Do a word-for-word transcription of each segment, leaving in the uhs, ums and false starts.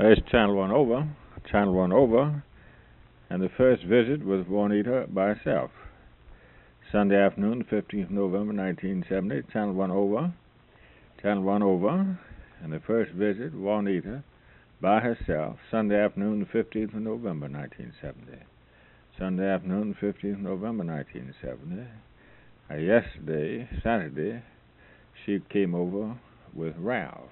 There's Channel One over, Channel One over, and the first visit was Juanita by herself. Sunday afternoon, the fifteenth of November, nineteen seventy, Channel One over, Channel One over, and the first visit, Juanita by herself. Sunday afternoon, the fifteenth of November, nineteen seventy. Sunday afternoon, the fifteenth of November, nineteen seventy. Uh, yesterday, Saturday, she came over with Ralph.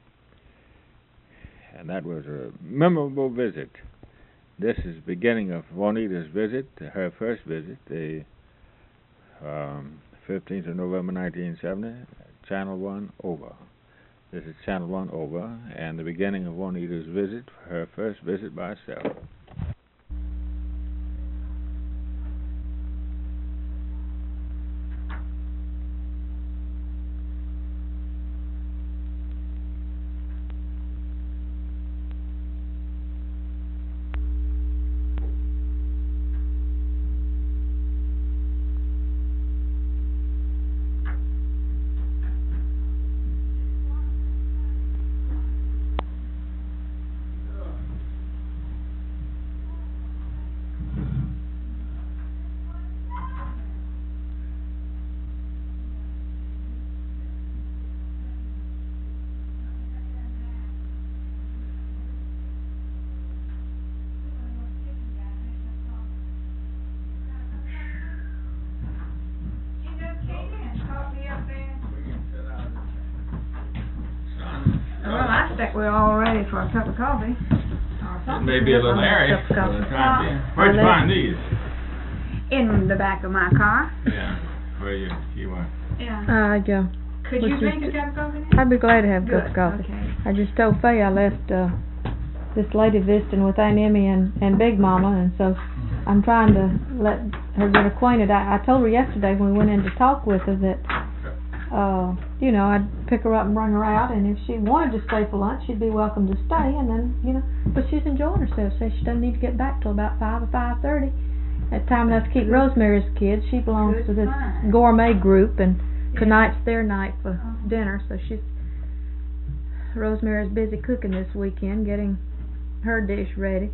And that was a memorable visit. This is the beginning of Juanita's visit, her first visit, the um, fifteenth of November, nineteen seventy, Channel One over. This is Channel One over, and the beginning of Juanita's visit, her first visit by herself. We're all ready for a cup of coffee. It may be a little airy for the time being. Where'd you find these? In the back of my car. Yeah. Where you you want? Yeah. Uh, yeah. Could you drink a cup of coffee now? I'd be glad to have a Good. cup of coffee. Okay. I just told Faye I left uh, this lady visiting with Aunt Emmy and, and Big Mama, and so I'm trying to let her get acquainted. I, I told her yesterday when we went in to talk with her that Uh, you know, I'd pick her up and bring her out, and if she wanted to stay for lunch, she'd be welcome to stay, and then, you know, but she's enjoying herself, so she doesn't need to get back till about five or five thirty. At time enough to keep Rosemary's kids. She belongs Good to this fine. gourmet group, and Yeah. tonight's their night for Oh. dinner, so she's, Rosemary's busy cooking this weekend, getting her dish ready.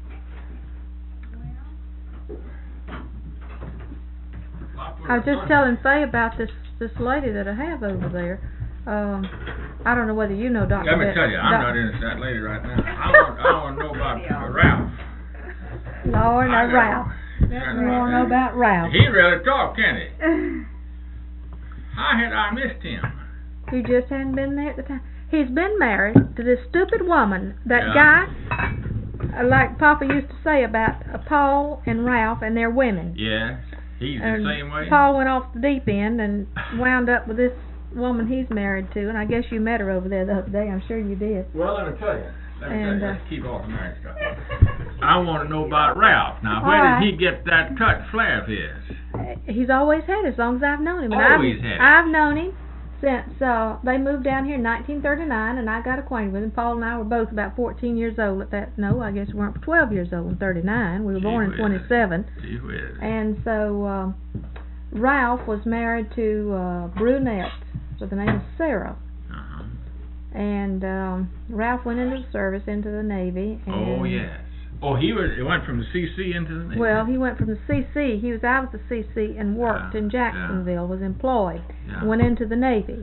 I was just telling Faye about this this lady that I have over there. Um, I don't know whether you know Doctor Let me Bet- tell you, I'm Doc- not into that lady right now. I want, I want to know about uh, Ralph. Lord, I now know. Ralph. You want to know about Ralph? He really talked, can't he? How had I missed him? You just hadn't been there at the time. He's been married to this stupid woman. That Yeah. guy, uh, like Papa used to say about uh, Paul and Ralph and their women. Yes. He's And the same way. Paul went off the deep end and wound up with this woman he's married to, and I guess you met her over there the other day. I'm sure you did. Well, let me tell you. Let me And, tell you. uh, Let's keep off the marriage stuff. I want to know about Ralph. Now, where All right. did he get that cut flare of his? Uh, He's always had it as long as I've known him. And Always I've, had it. I've known him since uh, they moved down here in nineteen thirty-nine, and I got acquainted with him. Paul and I were both about fourteen years old at that. No, I guess we weren't twelve years old in thirty-nine. We were Gee born in whiz. twenty-seven. Gee whiz. And so um, Ralph was married to uh, brunette with the name of Sarah. Uh-huh. And um, Ralph went into the service, into the Navy. And Oh, yes. Oh, he was. He went from the C C into the Navy. Well, he went from the C C. He was out of the C C and worked Yeah, in Jacksonville, was employed, Yeah. went into the Navy.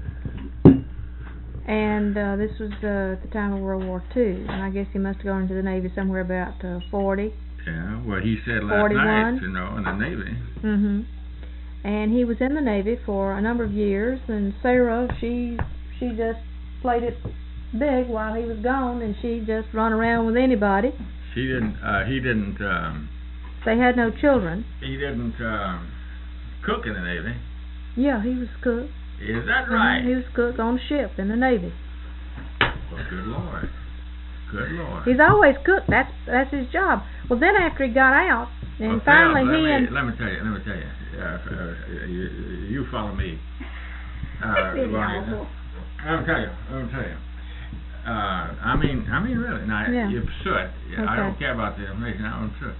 And uh, this was uh, at the time of World War Two. And I guess he must have gone into the Navy somewhere about uh, forty. Yeah, well, he said last forty-one. night, you know, in the Navy. hmm And he was in the Navy for a number of years. And Sarah, she she just played it big while he was gone, and she just run around with anybody. He didn't. Uh, he didn't. Um, They had no children. he didn't um, cook in the Navy. Yeah, he was cook. Is that Mhm, right? He was cook on a ship in the Navy. Well, good Lord. Good Lord. He's always cooked. That's that's his job. Well, then after he got out, and Well, finally Phil, let he me, and let me tell you. Let me tell you. Uh, uh, you, you follow me. Uh, Really right. awful. Let me tell you. Let me tell you. Uh, I mean, I mean, really. Now, Yeah. you're soot. I Okay. don't care about the information. I don't soot.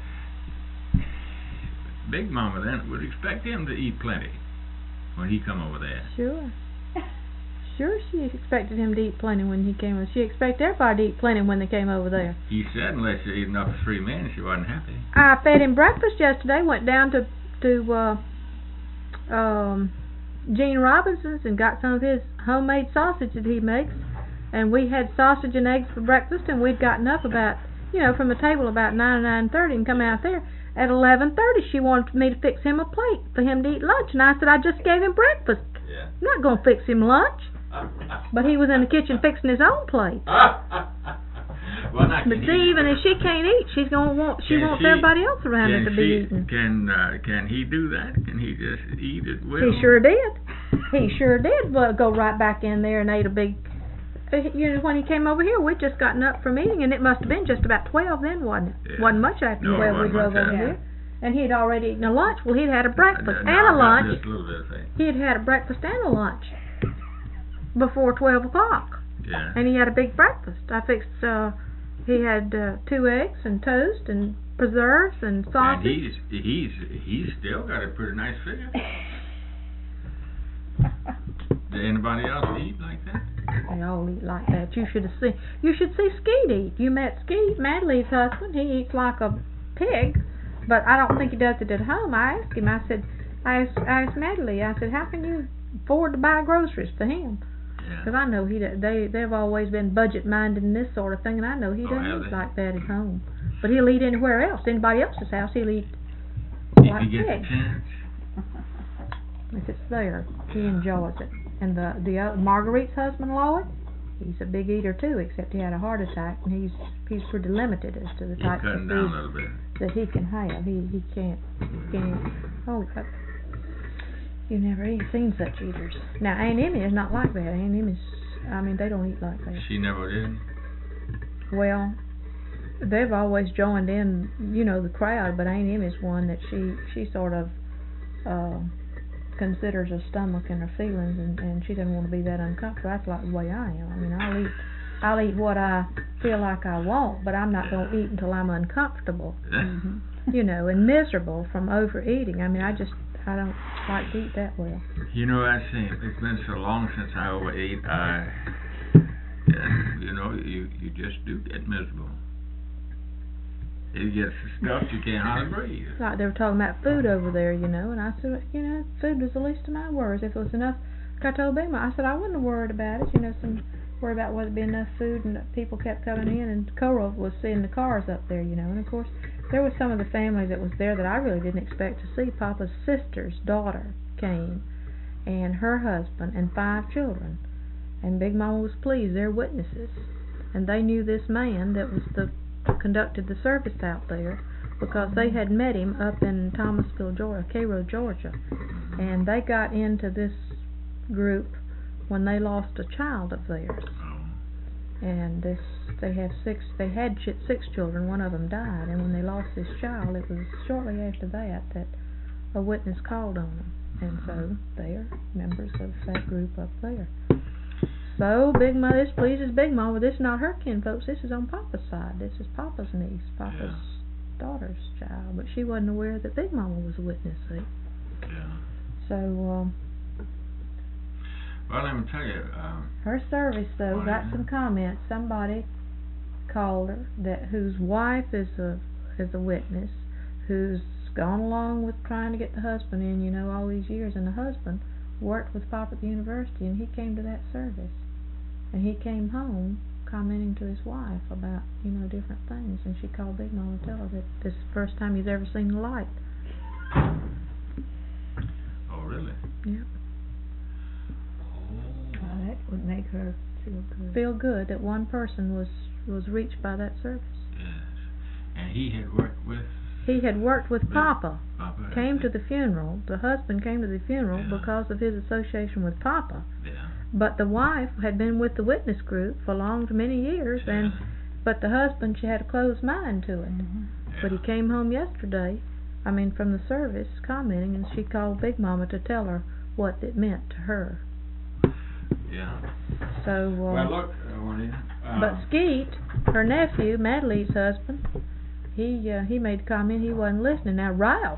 Big Mama then would expect him to eat plenty when he come over there. sure, sure she expected him to eat plenty when he came over. She expected everybody to eat plenty when they came over there. He said unless you eat enough for three men, she wasn't happy. I fed him breakfast yesterday. Went down to to uh, um, Gene Robinson's and got some of his homemade sausage that he makes. And we had sausage and eggs for breakfast, and we'd gotten up about, you know, from the table about nine or nine thirty and come out there. At eleven thirty, she wanted me to fix him a plate for him to eat lunch, and I said I just gave him breakfast. Yeah. I'm not going to fix him lunch. But he was in the kitchen fixing his own plate. Well, not But see, even if she can't eat, she's gonna want. She Can wants she- everybody else around her Can to she, be eating. Can uh, can he do that? Can he just eat it well? He sure did. He sure did. Well, go right back in there and ate a big. uh, You know, when he came over here, we'd just gotten up from eating, and it must have been just about twelve then, wasn't it? Yeah. Wasn't much after No, it twelve we wasn't drove much over after. here. And he'd already eaten a lunch. Well, he'd had a breakfast Uh, and no, a not lunch. Just a little bit of thing. He had had a breakfast and a lunch before twelve o'clock. Yeah. And he had a big breakfast. I fixed, uh, he had uh, two eggs and toast and preserves and And sausage. he's he's he's still got a pretty nice figure. Did anybody else eat like that? They all eat like that. You should have seen. You should see Skeet eat. You met Skeet, Madely's husband. He eats like a pig, but I don't think he does it at home. I asked him. I said, I asked, I asked Madely. I said, how can you afford to buy groceries for him? Because Yeah. I know he do- they they've always been budget minded in this sort of thing, and I know he Oh, doesn't have eat they? like that at home. But he'll eat anywhere else, anybody else's house. He'll eat If like he gets pig. a chance. If it's there. He enjoys it. And the the uh, Marguerite's husband, Lloyd, he's a big eater too, except he had a heart attack, and he's he's pretty limited as to the He's types of cutting down a food little bit. that he can have. He he can't can't eat. Oh, uh, you never eat, seen such eaters. Now Aunt Emmy is not like that. Aunt Emmy's, I mean, they don't eat like that. She never did. Well, they've always joined in, you know, the crowd, but Aunt Emmy's one that she she sort of uh, considers her stomach and her feelings, and, and she doesn't want to be that uncomfortable. That's like the way I am. I mean, I'll eat I'll eat what I feel like I want, but I'm not going to eat until I'm uncomfortable, Mhm. you know, and miserable from overeating. I mean, I just I don't like to eat that well. You know, I see. It's been so long since I overate. I, yeah, you know, you you just do get miserable. It gets stuffed. You can't hardly breathe. Like they were talking about food over there, you know, and I said, you know, food was the least of my worries. If it was enough, like I told Bema, I said I wasn't worried about it. You know, some worry about whether it be enough food, and people kept coming in, and Cora was seeing the cars up there, you know, and of course there was some of the family that was there that I really didn't expect to see. Papa's sister's daughter came, and her husband, and five children, and Big Mama was pleased. They're witnesses, and they knew this man that was the conducted the service out there because they had met him up in Thomasville, Georgia, Cairo, Georgia, and they got into this group when they lost a child of theirs. Oh. And this, they have six. They had ch- six children. One of them died, and when they lost this child, it was shortly after that that a witness called on them, and so they are members of that group up there. So Big Ma, this pleases Big Mama. This is not her kin folks. This is on Papa's side. This is Papa's niece, Papa's Yeah. daughter's child. But she wasn't aware that Big Mama was a witness. See? Yeah. So um, Well, let me tell you. Um, her service though Why, got yeah. some comments. Somebody called her that whose wife is a is a witness, who's gone along with trying to get the husband in, you know, all these years, and the husband worked with Papa at the university, and he came to that service, and he came home commenting to his wife about, you know, different things, and she called Big Mama to tell her that this is the first time he's ever seen the light. oh, really? Yeah. Oh. Well, that would make her feel good. Feel good that one person was was reached by that service. Yes. And he had worked with He had worked with With Papa, Papa. came to the funeral, the husband came to the funeral Yeah. because of his association with Papa, Yeah. but the wife had been with the witness group for long to many years, and Yeah. but the husband, she had a closed mind to it. Mhm. But he Yeah. came home yesterday, I mean from the service, commenting, and she called Big Mama to tell her what it meant to her. Yeah. So, uh, Well, look, uh, Juanita. Uh, but Skeet, her nephew, Madely's husband, he uh, he made a comment he wasn't listening. Now Ralph,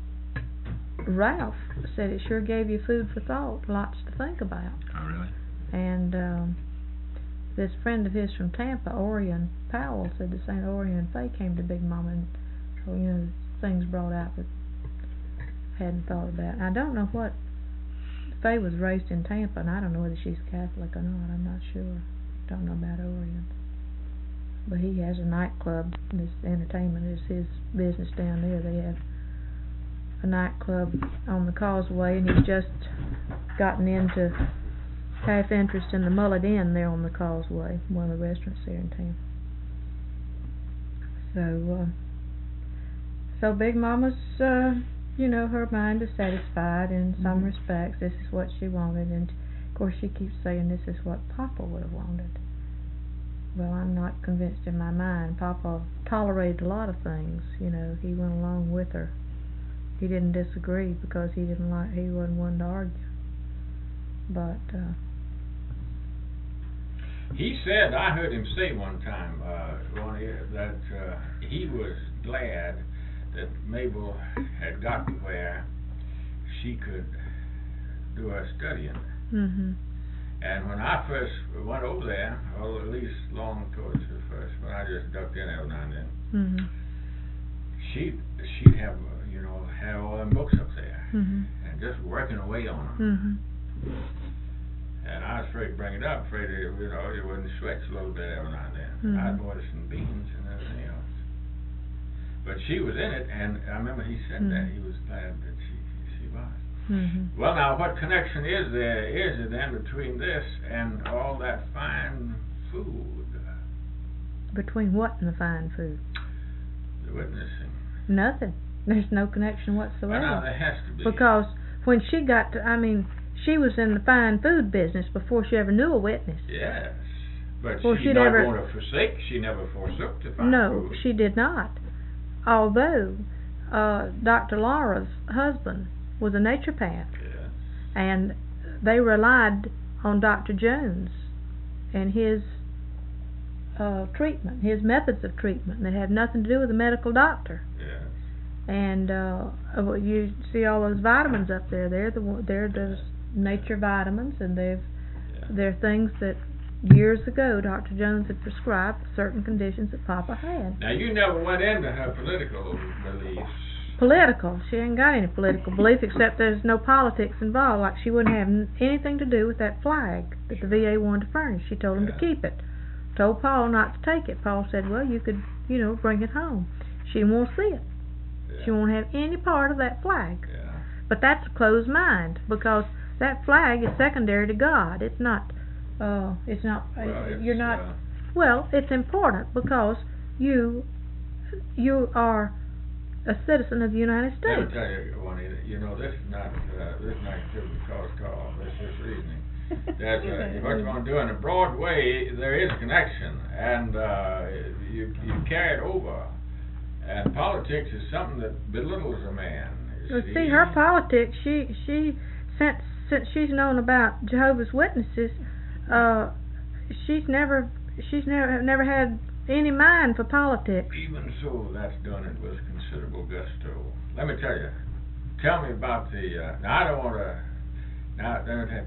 Ralph said it sure gave you food for thought, lots to think about. Oh, really? and um, this friend of his from Tampa, Orion Powell, said the Saint Orion and Faye came to Big Mama, and so, you know, things brought out that I hadn't thought about. I don't know what, Faye was raised in Tampa, and I don't know whether she's Catholic or not. I'm not sure. Don't know about Orion. But he has a nightclub. This entertainment is his business down there. They have a nightclub on the Causeway, and he's just gotten into half interest in the Mullet Inn there on the Causeway, one of the restaurants there in town. So, uh, so Big Mama's, uh, you know, her mind is satisfied in some mm-hmm. respects. This is what she wanted, and of course she keeps saying this is what Papa would have wanted. Well, I'm not convinced in my mind. Papa tolerated a lot of things, you know. He went along with her. He didn't disagree because he didn't like. He wasn't one to argue. But uh, he said, I heard him say one time, uh, one year, that uh, he was glad that Mabel had got to where she could do her studying. Mm-hmm. And when I first went over there, or at least long towards the first, when I just ducked in every now and then, mm-hmm. she'd, she'd have, uh, you know, have all them books up there, mm-hmm. and just working away on them. Mm-hmm. And I was afraid to bring it up, afraid it, you know, it wouldn't switch a little bit every now and then. Mm-hmm. I'd order some beans and everything else. But she was in it, and I remember he said mm-hmm. that he was glad that she she was. Mm-hmm. Well, now, what connection is there, is there then between this and all that fine food? Between what and the fine food? The witnessing. Nothing. There's no connection whatsoever. Well, now, there has to be. Because when she got to, I mean, she was in the fine food business before she ever knew a witness. Yes. But well, she's not going to forsake, she never forsook the fine no, food. No, she did not. Although uh, Doctor Laura's husband was a naturopath, yes. and they relied on Doctor Jones and his uh, treatment, his methods of treatment that had nothing to do with the medical doctor. Yes. And uh, you see all those vitamins up there. They're the they're those nature vitamins, and they've yeah. they're things that years ago Doctor Jones had prescribed for certain conditions that Papa had. Now, you never went into her political beliefs. Political. She ain't got any political belief except there's no politics involved. Like she wouldn't have n- anything to do with that flag that the V A wanted to furnish. She told him yeah. to keep it. Told Paul not to take it. Paul said, well, you could, you know, bring it home. She won't see it. Yeah. She won't have any part of that flag. Yeah. But that's a closed mind, because that flag is secondary to God. It's not, uh, it's not, Well, uh, it's, you're not, uh, well, it's important because you, you are a citizen of the United Let me States. tell you, Juanita, you know, this is not, uh, this is not considered a cause call, this is reasoning. There's a, what you want to do in a broad way, there is a connection, and uh, you, you carry it over. And politics is something that belittles a man. Well, see, her politics, she, she, since, since she's known about Jehovah's Witnesses, uh, she's never, she's never, never had any mind for politics. Even so, that's done it with considerable gusto. Let me tell you, tell me about the, uh, now I don't want to, now, let me tell you,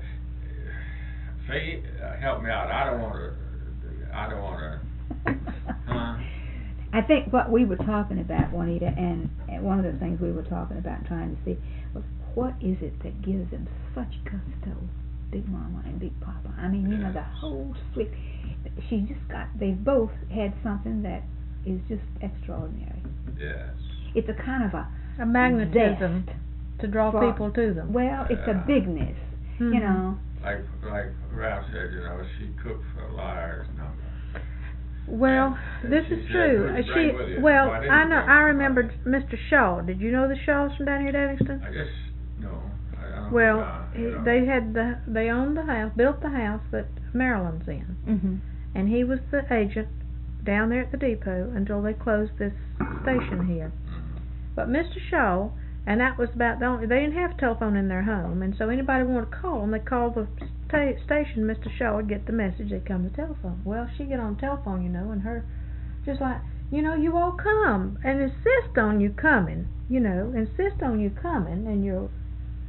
Faye, uh, help me out, I don't want to, I don't want to, huh? I think what we were talking about, Juanita, and, and one of the things we were talking about trying to see was what is it that gives them such gusto, Big Mama and Big Papa. I mean, you know, the whole suite. She just got, they've both had something that is just extraordinary. Yes. It's a kind of a A magnetism zest to draw for, people to them. Well, it's Yeah. a bigness, Mm-hmm. you know. Like, like Ralph said, you know, she cooked for a liar's number. Well, And this she is said, true. "Who'd Uh, you bring she, with you?" well, "Oh, I didn't I know. bring I somebody." remembered Mister Shaw. Did you know the Shaws from down here at Evanston? I guess, no. I, I don't Well, know, he, you know. they had the, they owned the house, built the house that Maryland's in, Mm-hmm. and he was the agent down there at the depot until they closed this station here. Mhm. But Mister Shaw, and that was about the only, they didn't have a telephone in their home, and so anybody wanted to call them, they called the sta- station. Mister Shaw would get the message, they'd come to the telephone. Well, she'd get on the telephone, you know, and her, just like, you know, you all come, and insist on you coming, you know, insist on you coming, and you're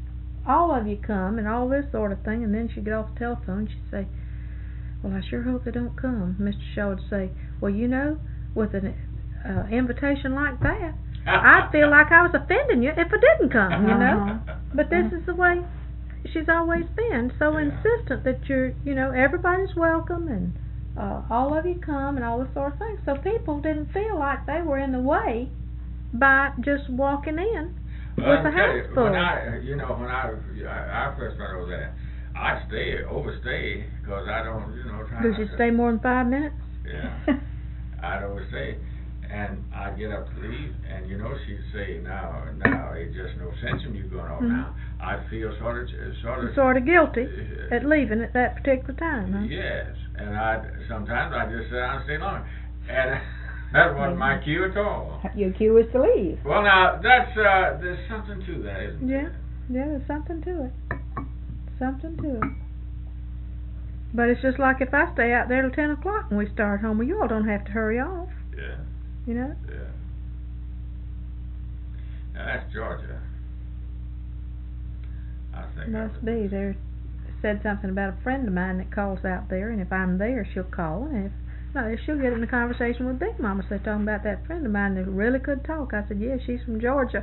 all of you come and all this sort of thing, and then she'd get off the telephone and she'd say, well, I sure hope they don't come. Mister Shaw would say, well, you know, with an uh, invitation like that, I'd feel like I was offending you if I didn't come, you know. But this is the way she's always been, so Yeah. insistent that you're, you know, everybody's welcome and uh, all of you come and all this sort of thing. So people didn't feel like they were in the way by just walking in Well, with I'll a tell house you, full. when I, you know, when I, I, I first went over there, I stay, overstay, because I don't, you know, try Did you not to- stay more than five minutes? Yeah, I'd overstay, and I'd get up to leave, and you know, she'd say, now, now, it's just no sense in you going off Mhm. now. I'd feel sort of, sort of. Sort of guilty uh, at leaving at that particular time, huh? Yes, and I'd, sometimes I'd just sit down and stay longer, and that wasn't my cue at all. Your cue is to leave. Well, now, that's, uh, there's something to that, isn't Yeah. there? Yeah, there's something to it. Something to it. But it's just like if I stay out there till ten o'clock and we start home, well, you all don't have to hurry off, Yeah, you know? yeah. Now, that's Georgia. I think. I Must would- be. There said something about a friend of mine that calls out there, and if I'm there, she'll call, and if no, she'll get in a conversation with Big Mama. So talking about that friend of mine that really could talk. I said, yeah, she's from Georgia.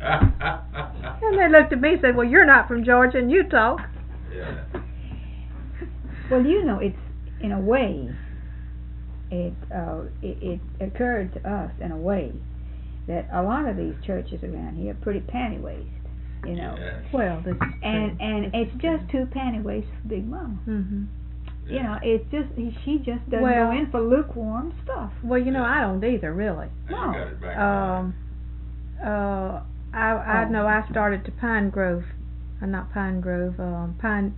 And they looked at me and said, well, you're not from Georgia, and you talk. Yeah. Well, you know, it's in a way, it, uh, it it occurred to us in a way that a lot of these churches around here are pretty panty waist, you know, Yes. Well, this is and true. and This it's is just too panty waist for Big Mama. Mm-hmm. You know, it's just she just doesn't Well- go in for lukewarm stuff. Well, you know, I don't either, really. And you No. got it back Um, uh, I I Oh. know I started to Pine Grove, uh, not Pine Grove, um, Pine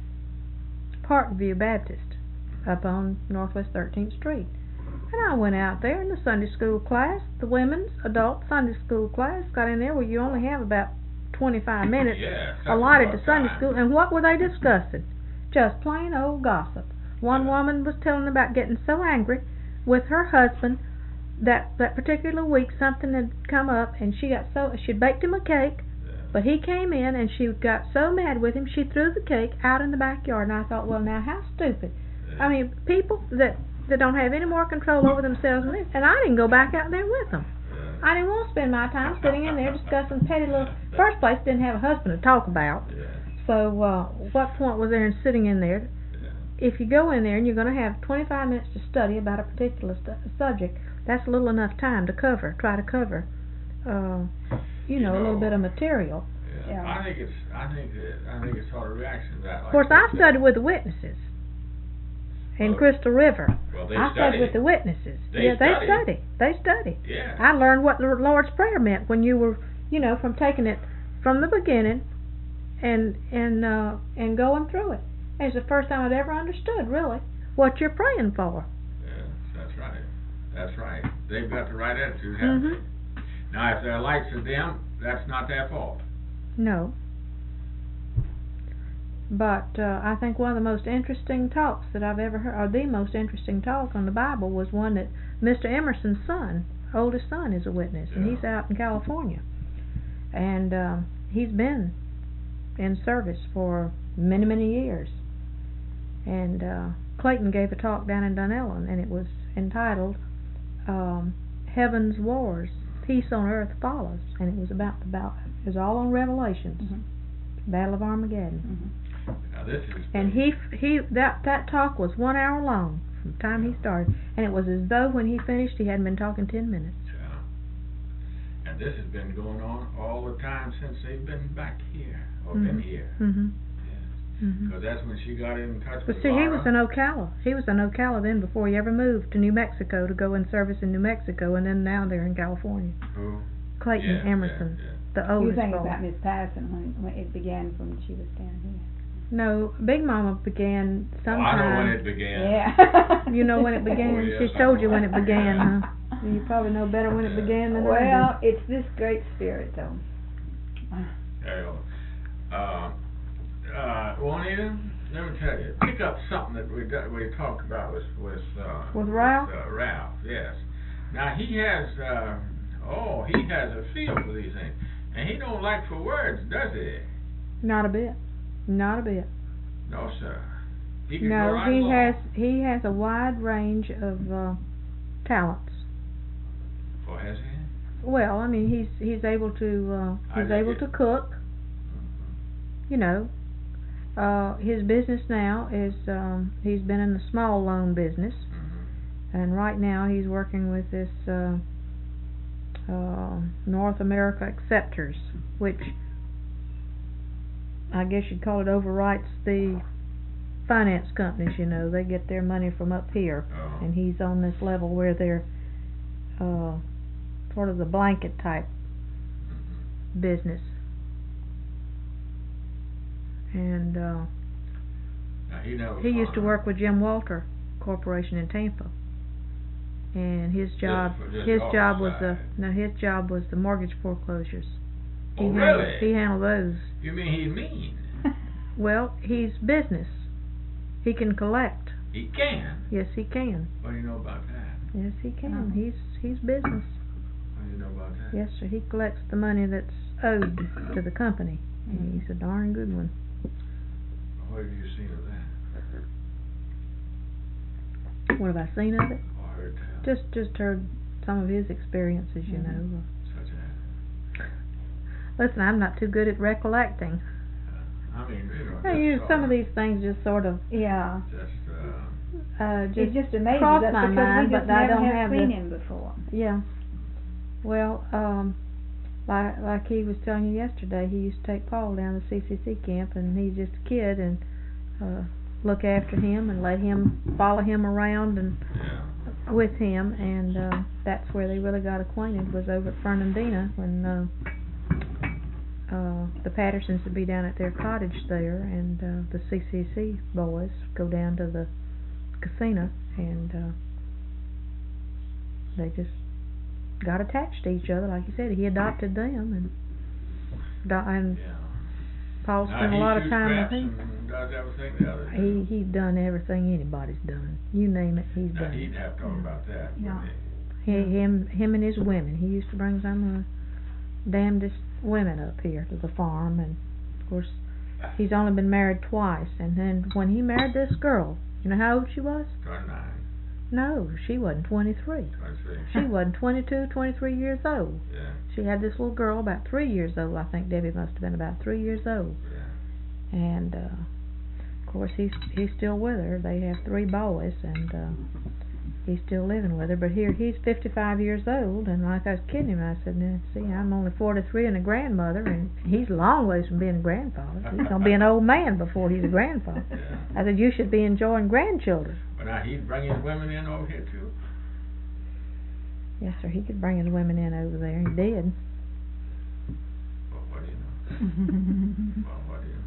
Parkview Baptist up on Northwest thirteenth Street, and I went out there in the Sunday school class, the women's adult Sunday school class. Got in there where you only have about twenty-five minutes Yeah, allotted something to about Sunday time. school, and what were they discussing? Just plain old gossip. One Yeah. woman was telling about getting so angry with her husband that that particular week something had come up, and she got so she'd baked him a cake, Yeah. but he came in and she got so mad with him she threw the cake out in the backyard. And I thought, well, now how stupid. Yeah. I mean, people that that don't have any more control over themselves than this, and I didn't go back out there with them. Yeah. I didn't want to spend my time sitting in there discussing petty little. First place, didn't have a husband to talk about. Yeah. So uh, what point was there in sitting in there? Yeah. If you go in there and you're going to have twenty-five minutes to study about a particular stu- subject, that's little enough time to cover, try to cover, uh, you know, a little bit of material. Yeah. Yeah. I think it's, I think it, I think it's sort of reaction to that. Of Like course, they I said. studied with the witnesses in Well, Crystal River. Well, they I study. studied with the witnesses. They yeah, they study. study. They study. Yeah. I learned what the Lord's Prayer meant when you were, you know, from taking it from the beginning and and uh, and going through it. It's the first time I'd ever understood, really, what you're praying for. Yes, that's right. That's right. They've got the right attitude, haven't Mhm. they? Now, if their lights are dim, that's not their fault. No. But uh, I think one of the most interesting talks that I've ever heard, or the most interesting talk on the Bible, was one that Mister Emerson's son, oldest son, is a witness, and Yeah. he's out in California, and um, he's been in service for many, many years. And uh, Clayton gave a talk down in Dunellen, and it was entitled um, "Heaven's Wars, Peace on Earth Follows," and it was about the battle. It was all on Revelations, Mhm. Battle of Armageddon. Mhm. Now, this is. And he he that that talk was one hour long from the time he started, and it was as though when he finished he hadn't been talking ten minutes. Yeah. And this has been going on all the time since they've been back here, or been Mhm. here. Mhm. Yes. Mhm. Because that's when she got in touch But with see, he Laura. was in Ocala. He was in Ocala then before he ever moved to New Mexico to go in service in New Mexico, and then now they're in California. Who? Clayton Yeah, Emerson, yeah, the You oldest think boy. about Miss Patterson when, when it began from she was down here. No, Big Mama began yeah. Oh, sometime. I know when it began. Yeah. You know when it began? Oh, yes, She I told know. you when it began, huh? You probably know better when it Yeah. began than I Well, it's this great spirit, though. There you go. Uh, uh, Juanita, let me tell you, pick up something that we got, we talked about with with uh, With Ralph? uh, Ralph, yes. Now he has, uh, oh, he has a feel for these things, and he don't like for words, does he? Not a bit. Not a bit. No, sir. He can go No, right he along. has he has a wide range of uh, talents. Oh, has he? Well, I mean, he's he's able to uh, I he's think able it- to cook. You know, uh, his business now is um, he's been in the small loan business, Mm-hmm. and right now he's working with this uh, uh, North America Acceptors, which I guess you'd call it overwrites the finance companies. You know, they get their money from up here, Oh. and he's on this level where they're uh, sort of the blanket type Mm-hmm. business. And uh, Now, he never he used to farmed. work with Jim Walter Corporation in Tampa, and his job for- just his off job the was the side. no his job was the mortgage foreclosures. He Oh, handled, really? He handled those. You mean he's mean? Well, he's business. He can collect. He can. Yes, he can. What do you know about that? Yes, he can. Uh-huh. He's he's business. What do you know about that? Yes, sir. He collects the money that's owed to the company, and he's a darn good one. What have you seen of that? What have I seen of it? Or heard tell? Just just heard some of his experiences, you Mhm. know. Such as. Listen, I'm not too good at recollecting. I mean, you know. I just use sort some of these things just sort of Yeah. Just, uh, uh It just just amazes cross us my because mind, we just but I never don't have have seen the- him before. yeah. Well, um like like he was telling you yesterday, he used to take Paul down to C C C camp, and he's just a kid, and uh look after him and let him follow him around and yeah. with him, and uh, that's where they really got acquainted, was over at Fernandina when uh, uh, the Pattersons would be down at their cottage there, and uh, the C C C boys go down to the casino, and uh, they just got attached to each other. Like you said, he adopted them, and do- and Yeah. Paul Now, spent a he lot of shoots time with craps him. and does everything the others He do. he's done everything anybody's done. You name it, he's Now, done he'd it. have to talk about that, Yeah. wouldn't He, him, him and his women. He used to bring some of the damnedest women up here to the farm, and of course, he's only been married twice. And then when he married this girl, you know how old she was? he? twenty-nine, No, she wasn't twenty-three. twenty-six. She wasn't twenty-two, twenty-three years old. Yeah, She had this little girl about three years old. I think Debbie must have been about three years old. yeah. And uh, of course, he's he's still with her. They have three boys, and uh, he's still living with her. But here he's fifty-five years old, and like I was kidding him, I said, "Now, see, I'm only forty-three and a grandmother, and he's a long ways from being a grandfather. He's gonna be an old man before he's a grandfather." Yeah. I said, "You should be enjoying grandchildren." But now he'd bring his women in over here too. Yes, sir. He could bring his women in over there. He did. Well, what do you know? Well, what do you know?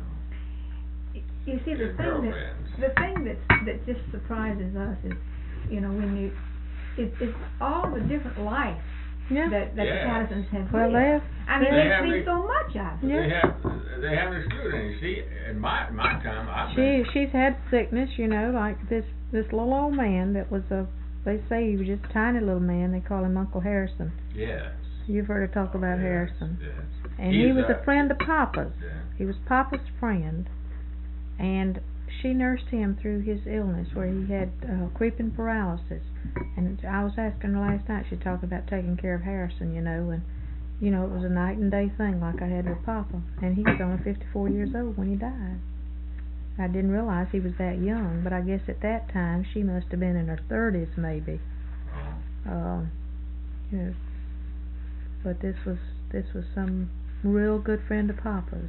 You see, the His thing that girlfriends. the thing that that just surprises us is, you know, when you, it's it's all the different life Yeah. that that Yeah. the Pattersons have Well, lived. they have. I mean, They they have see the- so much of it. Yeah. They have they haven't excluded any. See, in my my time, I've She been. she's had sickness, you know, like this this little old man that was a. They say he was just a tiny little man. They call him Uncle Harrison. Yes. You've heard her talk about Yes, Harrison. Yes. And He's he was a- a friend of Papa's. Yeah. He was Papa's friend, and she nursed him through his illness, where he had uh, creeping paralysis. And I was asking her last night. She talked about taking care of Harrison, you know, and you know it was a night and day thing, like I had with Papa. And he was only fifty-four years old when he died. I didn't realize he was that young, but I guess at that time she must have been in her thirties, maybe. Oh. Um, you know, but this was this was some real good friend of Papa's.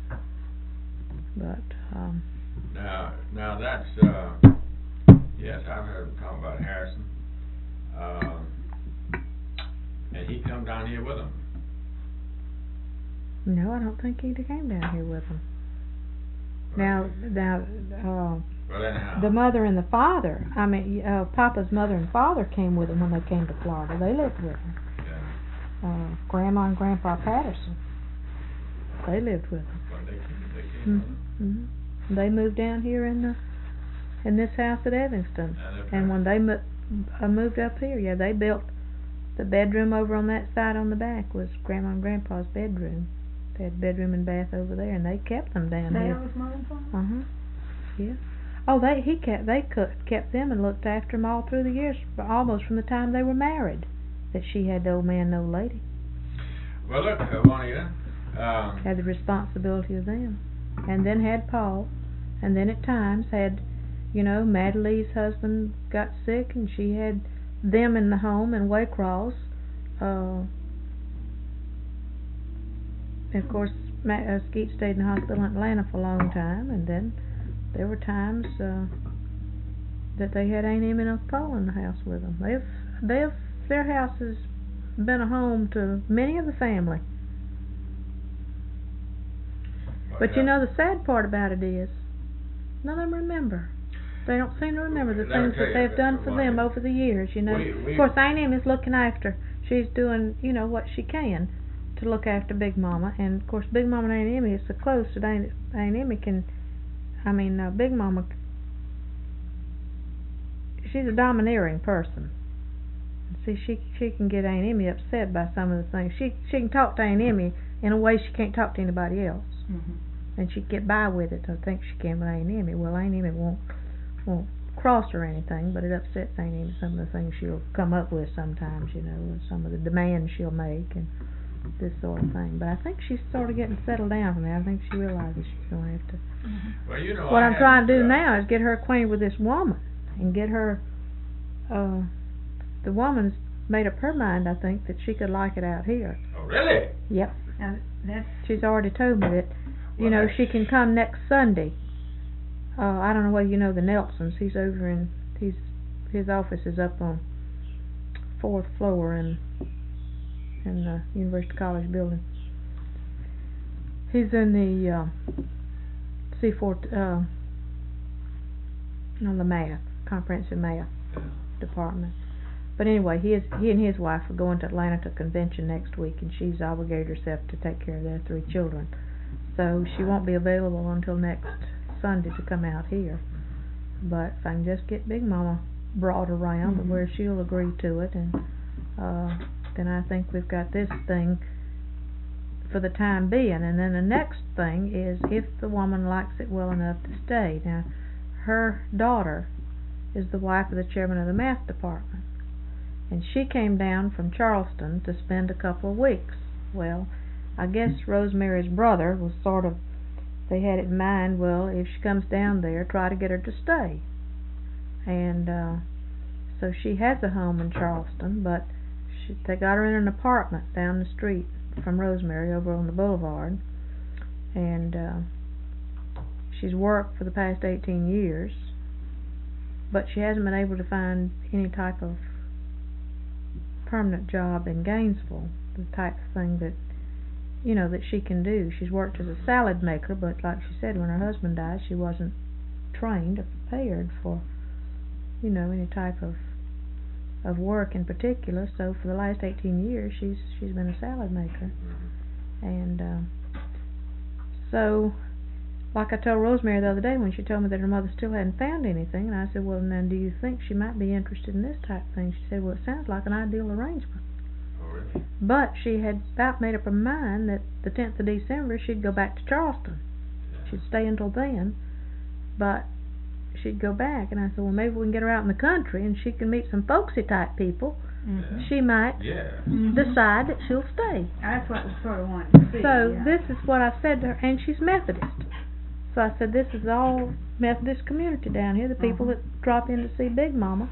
But um, Now, now that's uh, yes, I've heard him talk about Harrison. Um, and he come down here with him. no, I don't think he came down here with them. Now, now, uh, Well, anyhow. the mother and the father. I mean, uh, Papa's mother and father came with him when they came to Florida. They lived with him. Yeah. Uh, Grandma and Grandpa Patterson. They lived with him. Well, they came. They came. Mm-hmm. Mm-hmm. They moved down here in the in this house at Evanston. Yeah, they're And when they mo- uh, moved up here, yeah, they built the bedroom over on that side on the back was Grandma and Grandpa's bedroom. They had bedroom and bath over there, and they kept them down They here. always moving for Uh huh. Yeah. Oh, they he kept they kept kept them and looked after them all through the years, almost from the time they were married. That she had the old man and old lady. Well, look, uh, Juanita, um, Had the responsibility of them, and then had Paul, and then at times had, you know, Madeline's husband got sick, and she had them in the home in Waycross. Uh, and of course, Ma- uh, Skeet stayed in the hospital in Atlanta for a long time, and then there were times uh, that they had Aunt Emmy and Uncle Paul in the house with them. They've, they've, their house has been a home to many of the family. But you know, the sad part about it is, none of them remember. They don't seem to remember the Let me things tell that you, they've done for them Juanita, over the years, you know. we- we- Of course, Aunt Emmy's looking after. She's doing, you know, what she can to look after Big Mama. And, of course, Big Mama and Aunt Emmy is so close that Aunt, Aunt Emmy can, I mean, uh, Big Mama, she's a domineering person. See, she she can get Aunt Emmy upset by some of the things. She she can talk to Aunt Emmy in a way she can't talk to anybody else. Mm-hmm. And she'd get by with it. I think she can with Aunt Emmy. Well, Aunt Emmy won't won't cross her or anything, but it upsets Aunt Emmy, some of the things she'll come up with sometimes, you know, and some of the demands she'll make and this sort of thing. But I think she's sort of getting settled down from that. I think she realizes she's going to have to. well, you know, What I I'm trying to do uh, now is get her acquainted with this woman and get her. Uh, the woman's made up her mind, I think, that she could like it out here. Oh, really? Yep. Now, that's She's already told me that. You Well, know, that's- she can come next Sunday. Uh, I don't know whether you know the Nelsons. He's over in he's his office is up on fourth floor in in the University College building. He's in the uh, C four uh, on the math comprehensive math department. But anyway, he is he and his wife are going to Atlanta to a convention next week, and she's obligated herself to take care of their three children. So she won't be available until next Sunday to come out here. But if I can just get Big Mama brought around Mhm. where she'll agree to it, and uh, then I think we've got this thing for the time being. And then the next thing is if the woman likes it well enough to stay. Now, her daughter is the wife of the chairman of the math department, and she came down from Charleston to spend a couple of weeks. Well, I guess Rosemary's brother was sort of, they had it in mind, well, if she comes down there, try to get her to stay. And uh, so she has a home in Charleston, but she, they got her in an apartment down the street from Rosemary over on the boulevard. And uh, she's worked for the past eighteen years, but she hasn't been able to find any type of permanent job in Gainesville, the type of thing that, you know, that she can do. She's worked as a salad maker, but like she said, when her husband died, she wasn't trained or prepared for, you know, any type of of work in particular. So for the last eighteen years, she's she's been a salad maker. And uh, so, like I told Rosemary the other day when she told me that her mother still hadn't found anything, and I said, well, then do you think she might be interested in this type of thing? She said, well, it sounds like an ideal arrangement. Oh, really? But she had about made up her mind that the tenth of December she'd go back to Charleston. She'd stay until then, but she'd go back. And I said, well, maybe we can get her out in the country and she can meet some folksy type people. Mhm. She might Yeah. Mhm. decide that she'll stay. That's what we sort of wanted to see. So yeah. this is what I said to her, and she's Methodist. So I said, this is all Methodist community down here, the people Uh-huh. that drop in to see Big Mama.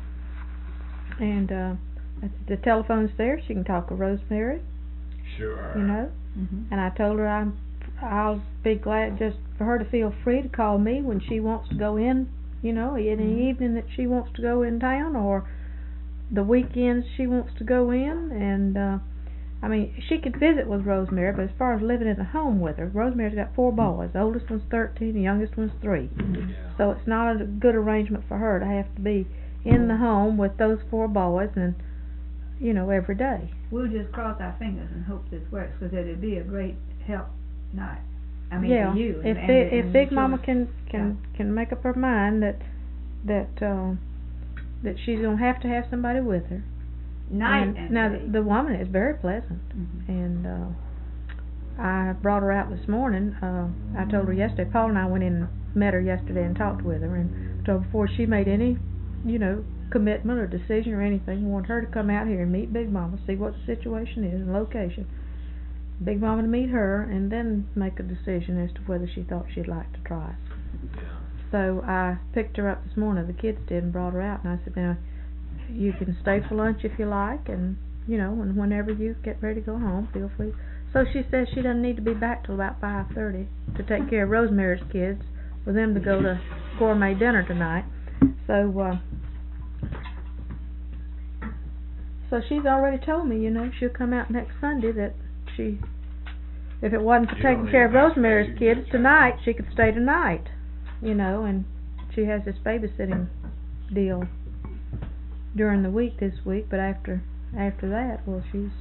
And uh, I said, the telephone's there, she can talk to Rosemary, Sure. you know. Mhm. And I told her I'm, I'll be glad just for her to feel free to call me when she wants to go in, you know, in the Mhm. evening that she wants to go in town, or the weekends she wants to go in. And uh, I mean, she could visit with Rosemary, but as far as living in a home with her, Rosemary's got four boys. The oldest one's thirteen, the youngest one's three. Yeah. So it's not a good arrangement for her to have to be in the home with those four boys and, you know, every day. We'll just cross our fingers and hope this works, because it'd be a great help. Not, I mean, yeah, for you. if and, Big, and, if and Big the Mama children. can can can make up her mind that that uh, that she's gonna have to have somebody with her. Night and and now day. the, the woman is very pleasant, Mhm. and uh, I brought her out this morning. Uh, I told her yesterday. Paul and I went in and met her yesterday and talked with her, and told her before she made any, you know, commitment or decision or anything, we wanted her to come out here and meet Big Mama, see what the situation is and location. Big Mama to meet her, and then make a decision as to whether she thought she'd like to try it. Yeah. So I picked her up this morning, the kids did, and brought her out, and I said, now, you can stay for lunch if you like, and, you know, and whenever you get ready to go home, feel free. So she says she doesn't need to be back till about five thirty to take care of Rosemary's kids, for them to go to gourmet dinner tonight. So, uh, so she's already told me, you know, she'll come out next Sunday, that she, if it wasn't for You taking don't care of even have to Rosemary's stay, you kids just tonight, she could stay tonight, you know, and she has this babysitting deal during the week this week, but after after that, well, she's,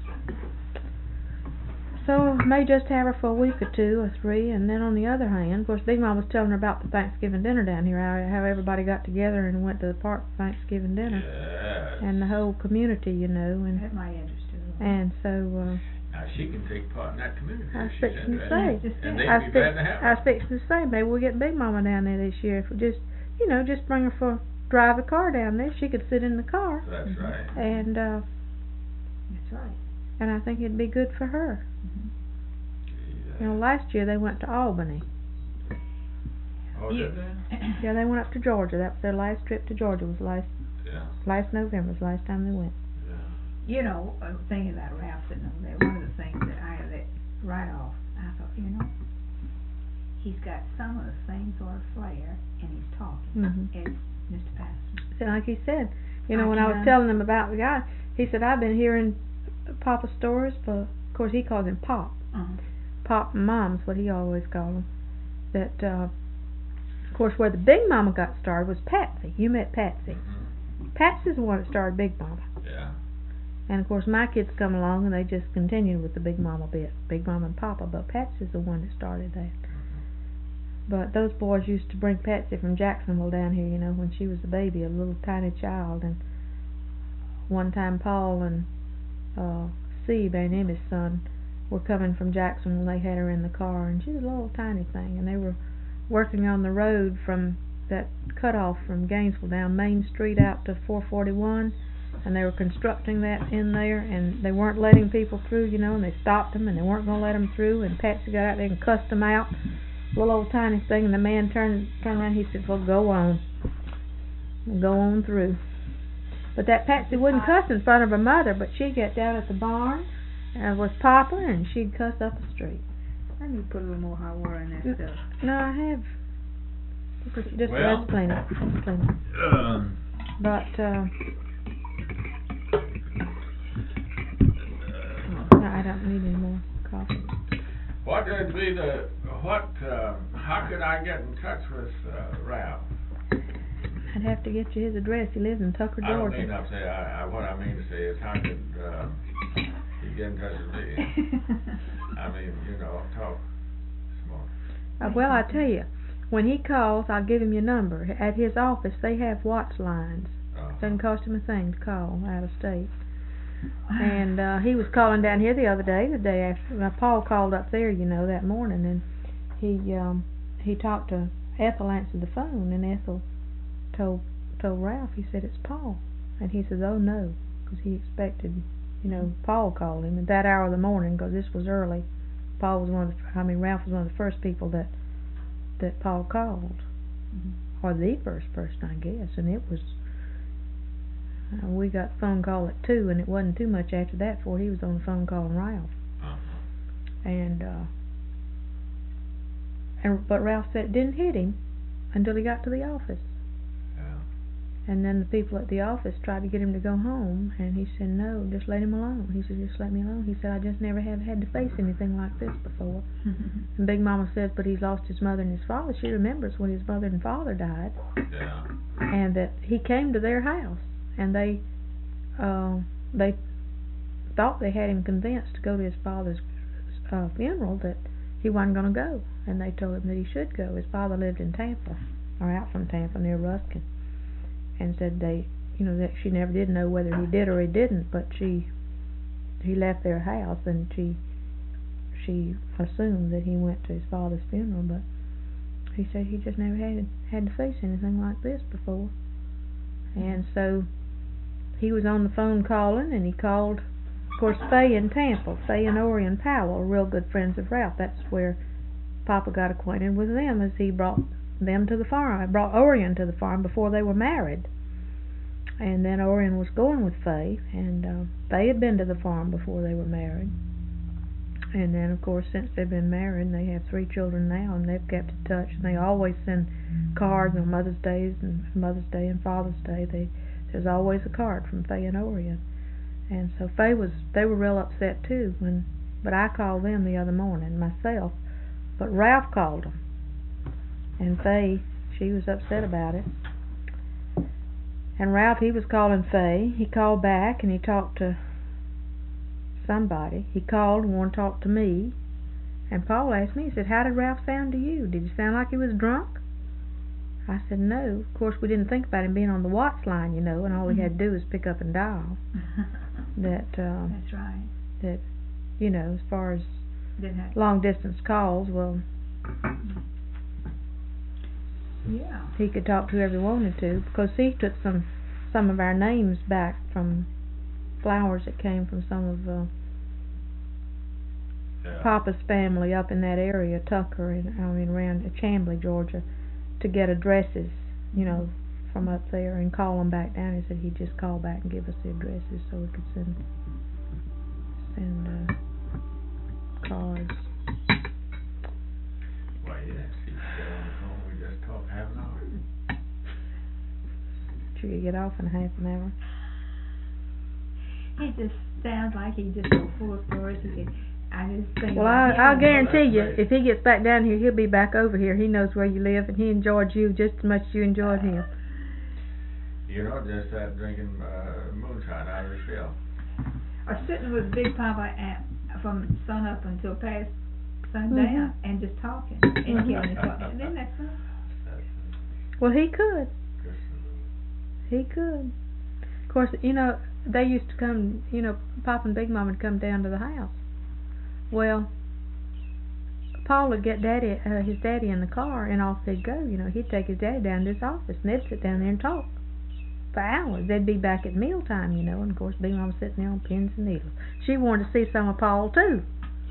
so may just have her for a week or two or three, and then on the other hand, of course, Big Mom was telling her about the Thanksgiving dinner down here, how, how everybody got together and went to the park for Thanksgiving dinner, Yes. and the whole community, you know, and That might interest her. and so uh, Now she can take part in that community. I was She's fixing to interested. say, And they'd I be was glad fix- to have I was her. fixing to say, maybe we'll get Big Mama down there this year, if we just, you know, just bring her for drive the car down there. She could sit in the car, That's Mhm. right. and uh, That's right. and I think it'd be good for her. You know, last year they went to Albany. Oh, You- did they? Yeah, they went up to Georgia. That was their last trip to Georgia. Was last Yeah. last November. Was the last time they went. Yeah. You know, uh, thinking about Ralph sitting over there, one of the things that I let right off, I thought, you know, he's got some of the same sort of flair, and he's talking Mm-hmm. as Mister Patterson. So like he said, you know, I when I was can- telling him about the guy, he said I've been hearing Papa stories, but of course he calls him Pop. Uh-huh. Pop and Mom's what he always called them. That, uh, of course, where the Big Mama got started was Patsy. You met Patsy. Mhm. Patsy's the one that started Big Mama. Yeah. And of course my kids come along and they just continued with the Big Mama bit. Big Mama and Papa, but Patsy's the one that started that. But those boys used to bring Patsy from Jacksonville down here, you know, when she was a baby, a little tiny child. And one time Paul and uh, Steve, Aunt Emmy's son, were coming from Jacksonville. They had her in the car, and she was a little tiny thing. And they were working on the road from that cutoff from Gainesville down Main Street out to four forty-one. And they were constructing that in there, and they weren't letting people through, you know, and they stopped them, and they weren't going to let them through, and Patsy got out there and cussed them out, little old tiny thing, and the man turned turned around, he said, well, go on, go on through. But that Patsy wouldn't cuss in front of her mother, but she'd get down at the barn, uh, with Papa, and she'd cuss up the street. Let me put a little more hot water in that stuff. No, I have, just Well- let's clean it, let's clean it. Um, But, uh, no, I don't need any more coffee. what would be the, what, uh, how could I get in touch with, uh, Ralph? I'd have to get you his address. He lives in Tucker, I don't Georgia. mean up there, I, I, what I mean to say is how could, uh, he get in touch with me? I mean, you know, talk small. Uh, well, I tell you, when he calls, I'll give him your number. At his office, they have watch lines. Uh, Doesn't cost him a thing to call out of state. And uh, he was calling down here the other day, the day after. Now, Paul called up there, you know, that morning, and he um, he talked to Ethel, answered the phone, and Ethel told told Ralph. He said, it's Paul, and he says, oh no, because he expected, you know, Paul called him at that hour of the morning, because this was early. Paul was one of the, I mean, Ralph was one of the first people that that Paul called, Mhm. or the first person, I guess, and it was. Uh, we got a phone call at two, and it wasn't too much after that before he was on the phone calling Ralph. uh-huh. And uh, and but Ralph said it didn't hit him until he got to the office. Yeah. And then the people at the office tried to get him to go home, and he said, no, just let him alone. He said, just let me alone. He said, I just never have had to face anything like this before. And Big Mama says, but he's lost his mother and his father. She remembers when his mother and father died, Yeah. and that he came to their house, and they uh, they thought they had him convinced to go to his father's uh, funeral, that he wasn't going to go, and they told him that he should go. His father lived in Tampa, or out from Tampa near Ruskin, and said they, you know, that she never did know whether he did or he didn't, but she he left their house, and she she assumed that he went to his father's funeral, but he said he just never had had to face anything like this before. And so he was on the phone calling, and he called, of course, Fay in Tampa. Fay and Orion Powell are real good friends of Ralph. That's where Papa got acquainted with them, as he brought them to the farm. I brought Orion to the farm before they were married. And then Orion was going with Fay, and uh, Fay had been to the farm before they were married. And then, of course, since they've been married, they have three children now, and they've kept in touch. And they always send cards on Mother's Day and Mother's Day and Father's Day. They there's always a card from Fay and Orion. And so Fay was they were real upset too when, but I called them the other morning myself. But Ralph called them, and Fay, she was upset about it. And Ralph, he was calling Fay. He called back and he talked to somebody. He called and wanted to talk to me. And Paul asked me, he said, "How did Ralph sound to you? Did he sound like he was drunk?" I said, "No." Of course, we didn't think about him being on the Watts line, you know, and all he had to do was pick up and dial. that, um, That's right. That, you know, as far as Didn't have long distance calls, well, yeah. he could talk to whoever he wanted to, because he took some some of our names back from flowers that came from some of uh, Yeah. Papa's family up in that area, Tucker, and I mean around Chamblee, Georgia, to get addresses, you know, from up there, and call them back down. He said he'd just call back and give us the addresses so we could send send uh, cards. Well, yeah, she's still on the phone. We just talked half an hour. Should we get off in half an hour? He just sounds like he just so full of stories. He could, I just think. Well, about I, him I'll and- guarantee you, great. if he gets back down here, he'll be back over here. He knows where you live, and he enjoyed you just as much as you enjoyed him. You know, just that drinking uh, moonshine out of his shell. Or sitting with Big Papa at, from sun up until past sundown Mhm. and just talking and Mhm. killing his fun. Isn't that fun? That's Well, he could. just He could. Of course, you know, they used to come, you know, Papa and Big Mama would come down to the house. Well, Paul would get Daddy, uh, his daddy in the car, and off they'd go. You know, he'd take his daddy down to his office, and they'd sit down there and talk for hours. They'd be back at mealtime, you know, and of course Big Mama sitting there on pins and needles. She wanted to see some of Paul too.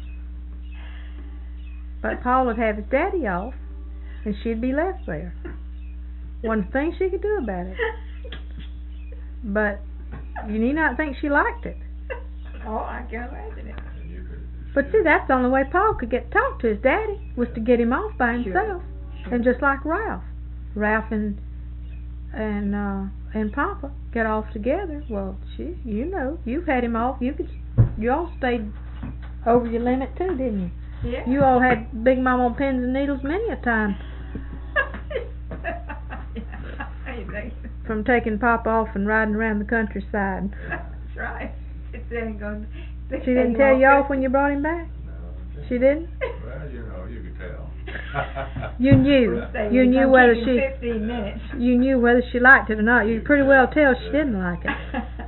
But Paul would have his daddy off, and she'd be left there. Wasn't a thing she could do about it. But you need not think she liked it. Oh, I can imagine it. and you could. But see, that's the only way Paul could get to talk to his daddy, was to get him off by himself. Sure. And just like Ralph. Ralph and and uh and Papa get off together. Well, she, you know, you've had him off. You could, you all stayed over your limit too, didn't you? Yeah. You all had Big Mama on pins and needles many a time from taking Papa off and riding around the countryside. That's right. It's ain't gonna. She didn't tell you off when you brought him back? No, just- She didn't? Well, you know, you could tell. You knew. Say, You it's knew gonna whether take she you fifteen minutes. you knew whether she liked it or not. You could pretty well tell she didn't like it.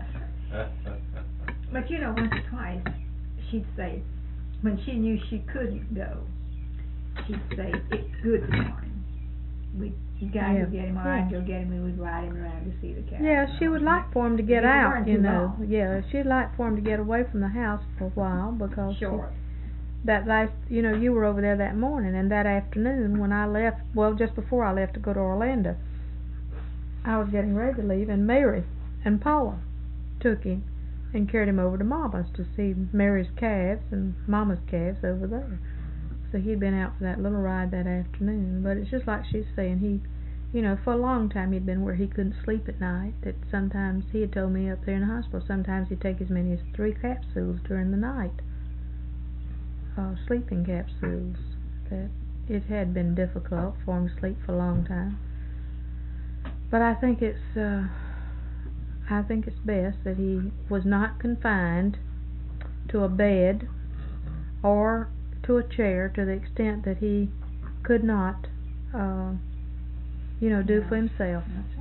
But you know, once or twice, she'd say, when she knew she couldn't go, she'd say, "It's good this morning. We gotta Yeah. go get him, or I'd go get him, and we'd ride him around to see the cows." Yeah, she would like for him to get Because they out, weren't you too know. long. Yeah, she'd like for him to get away from the house for a while, because Short. that last, you know, you were over there that morning, and that afternoon when I left, well, just before I left to go to Orlando, I was getting ready to leave, and Mary and Paula took him and carried him over to Mama's to see Mary's calves and Mama's calves over there. So he'd been out for that little ride that afternoon. But it's just like she's saying, he, you know, for a long time he'd been where he couldn't sleep at night. That sometimes, he had told me up there in the hospital, sometimes he'd take as many as three capsules during the night. Uh, sleeping capsules. That it had been difficult for him to sleep for a long time. But I think it's, uh, I think it's best that he was not confined to a bed or to a chair to the extent that he could not, uh, you know, do Yeah. for himself. That's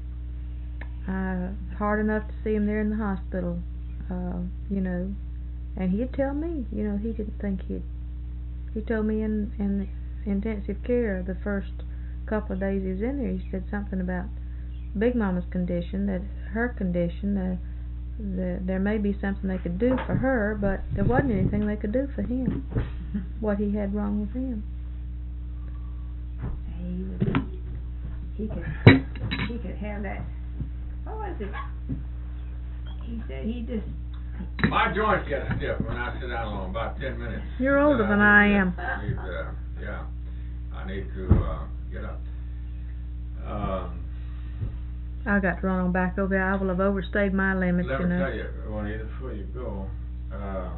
right. Uh, hard enough to see him there in the hospital, uh, you know, and he'd tell me, you know, he didn't think he'd. He told me in in intensive care the first couple of days he was in there, he said something about Big Mama's condition, that her condition, uh, the, there may be something they could do for her, but there wasn't anything they could do for him. What he had wrong with him. He was, he could he could have that. What was it? He said he just. My joints get stiff when I sit down long, about ten minutes. You're older Then than I I need am. to- I need to, yeah, I need to uh, get up. Um, I got to run on back over there. I will have overstayed my limits, let you me know. tell you, Juanita, before you go, uh,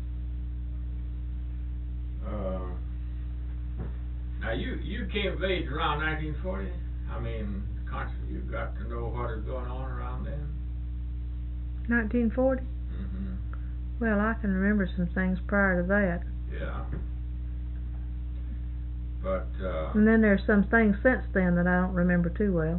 uh, now you you came of age around nineteen forty. I mean, constantly you got to know what is going on around then. nineteen forty? Mm-hmm. Well, I can remember some things prior to that. Yeah. But uh, And then there's some things since then that I don't remember too well.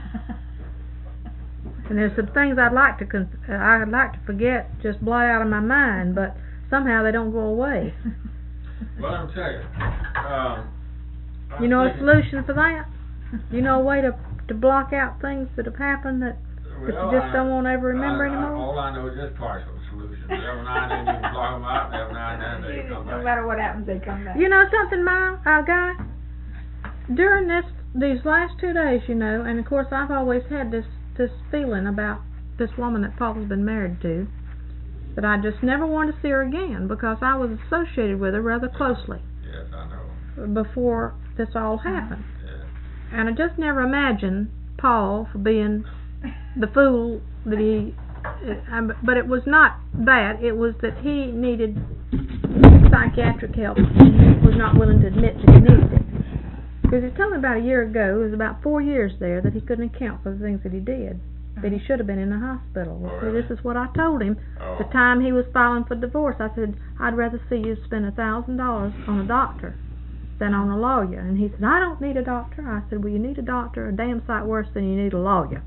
And there's some things I'd like to con- uh, I'd like to forget, just blot out of my mind, but somehow they don't go away. well, I'm telling you, um, I'm You know a thinking- solution for that? You know a way to to block out things that have happened that, that Well, you just I- don't want to ever remember I, I, anymore? all I know is just partial solutions. Every now and then you can block them out, and every now and then they come No back. matter what happens, they come back. You know something, Miles, uh, guy? During this these last two days, you know, and of course I've always had this this feeling about this woman that Paul's been married to, that I just never wanted to see her again because I was associated with her rather closely Yes, I know. before this all happened. Yeah. And I just never imagined Paul for being the fool that he. Uh, um, but it was not that. It was that he needed psychiatric help and was not willing to admit that he needed it. Because he told me about a year ago, it was about four years there, that he couldn't account for the things that he did. That he should have been in the hospital. Well, Oh, see, really? this is what I told him. Oh. The time he was filing for divorce, I said, I'd rather see you spend a thousand dollars on a doctor than on a lawyer. And he said, I don't need a doctor. I said, well, you need a doctor a damn sight worse than you need a lawyer.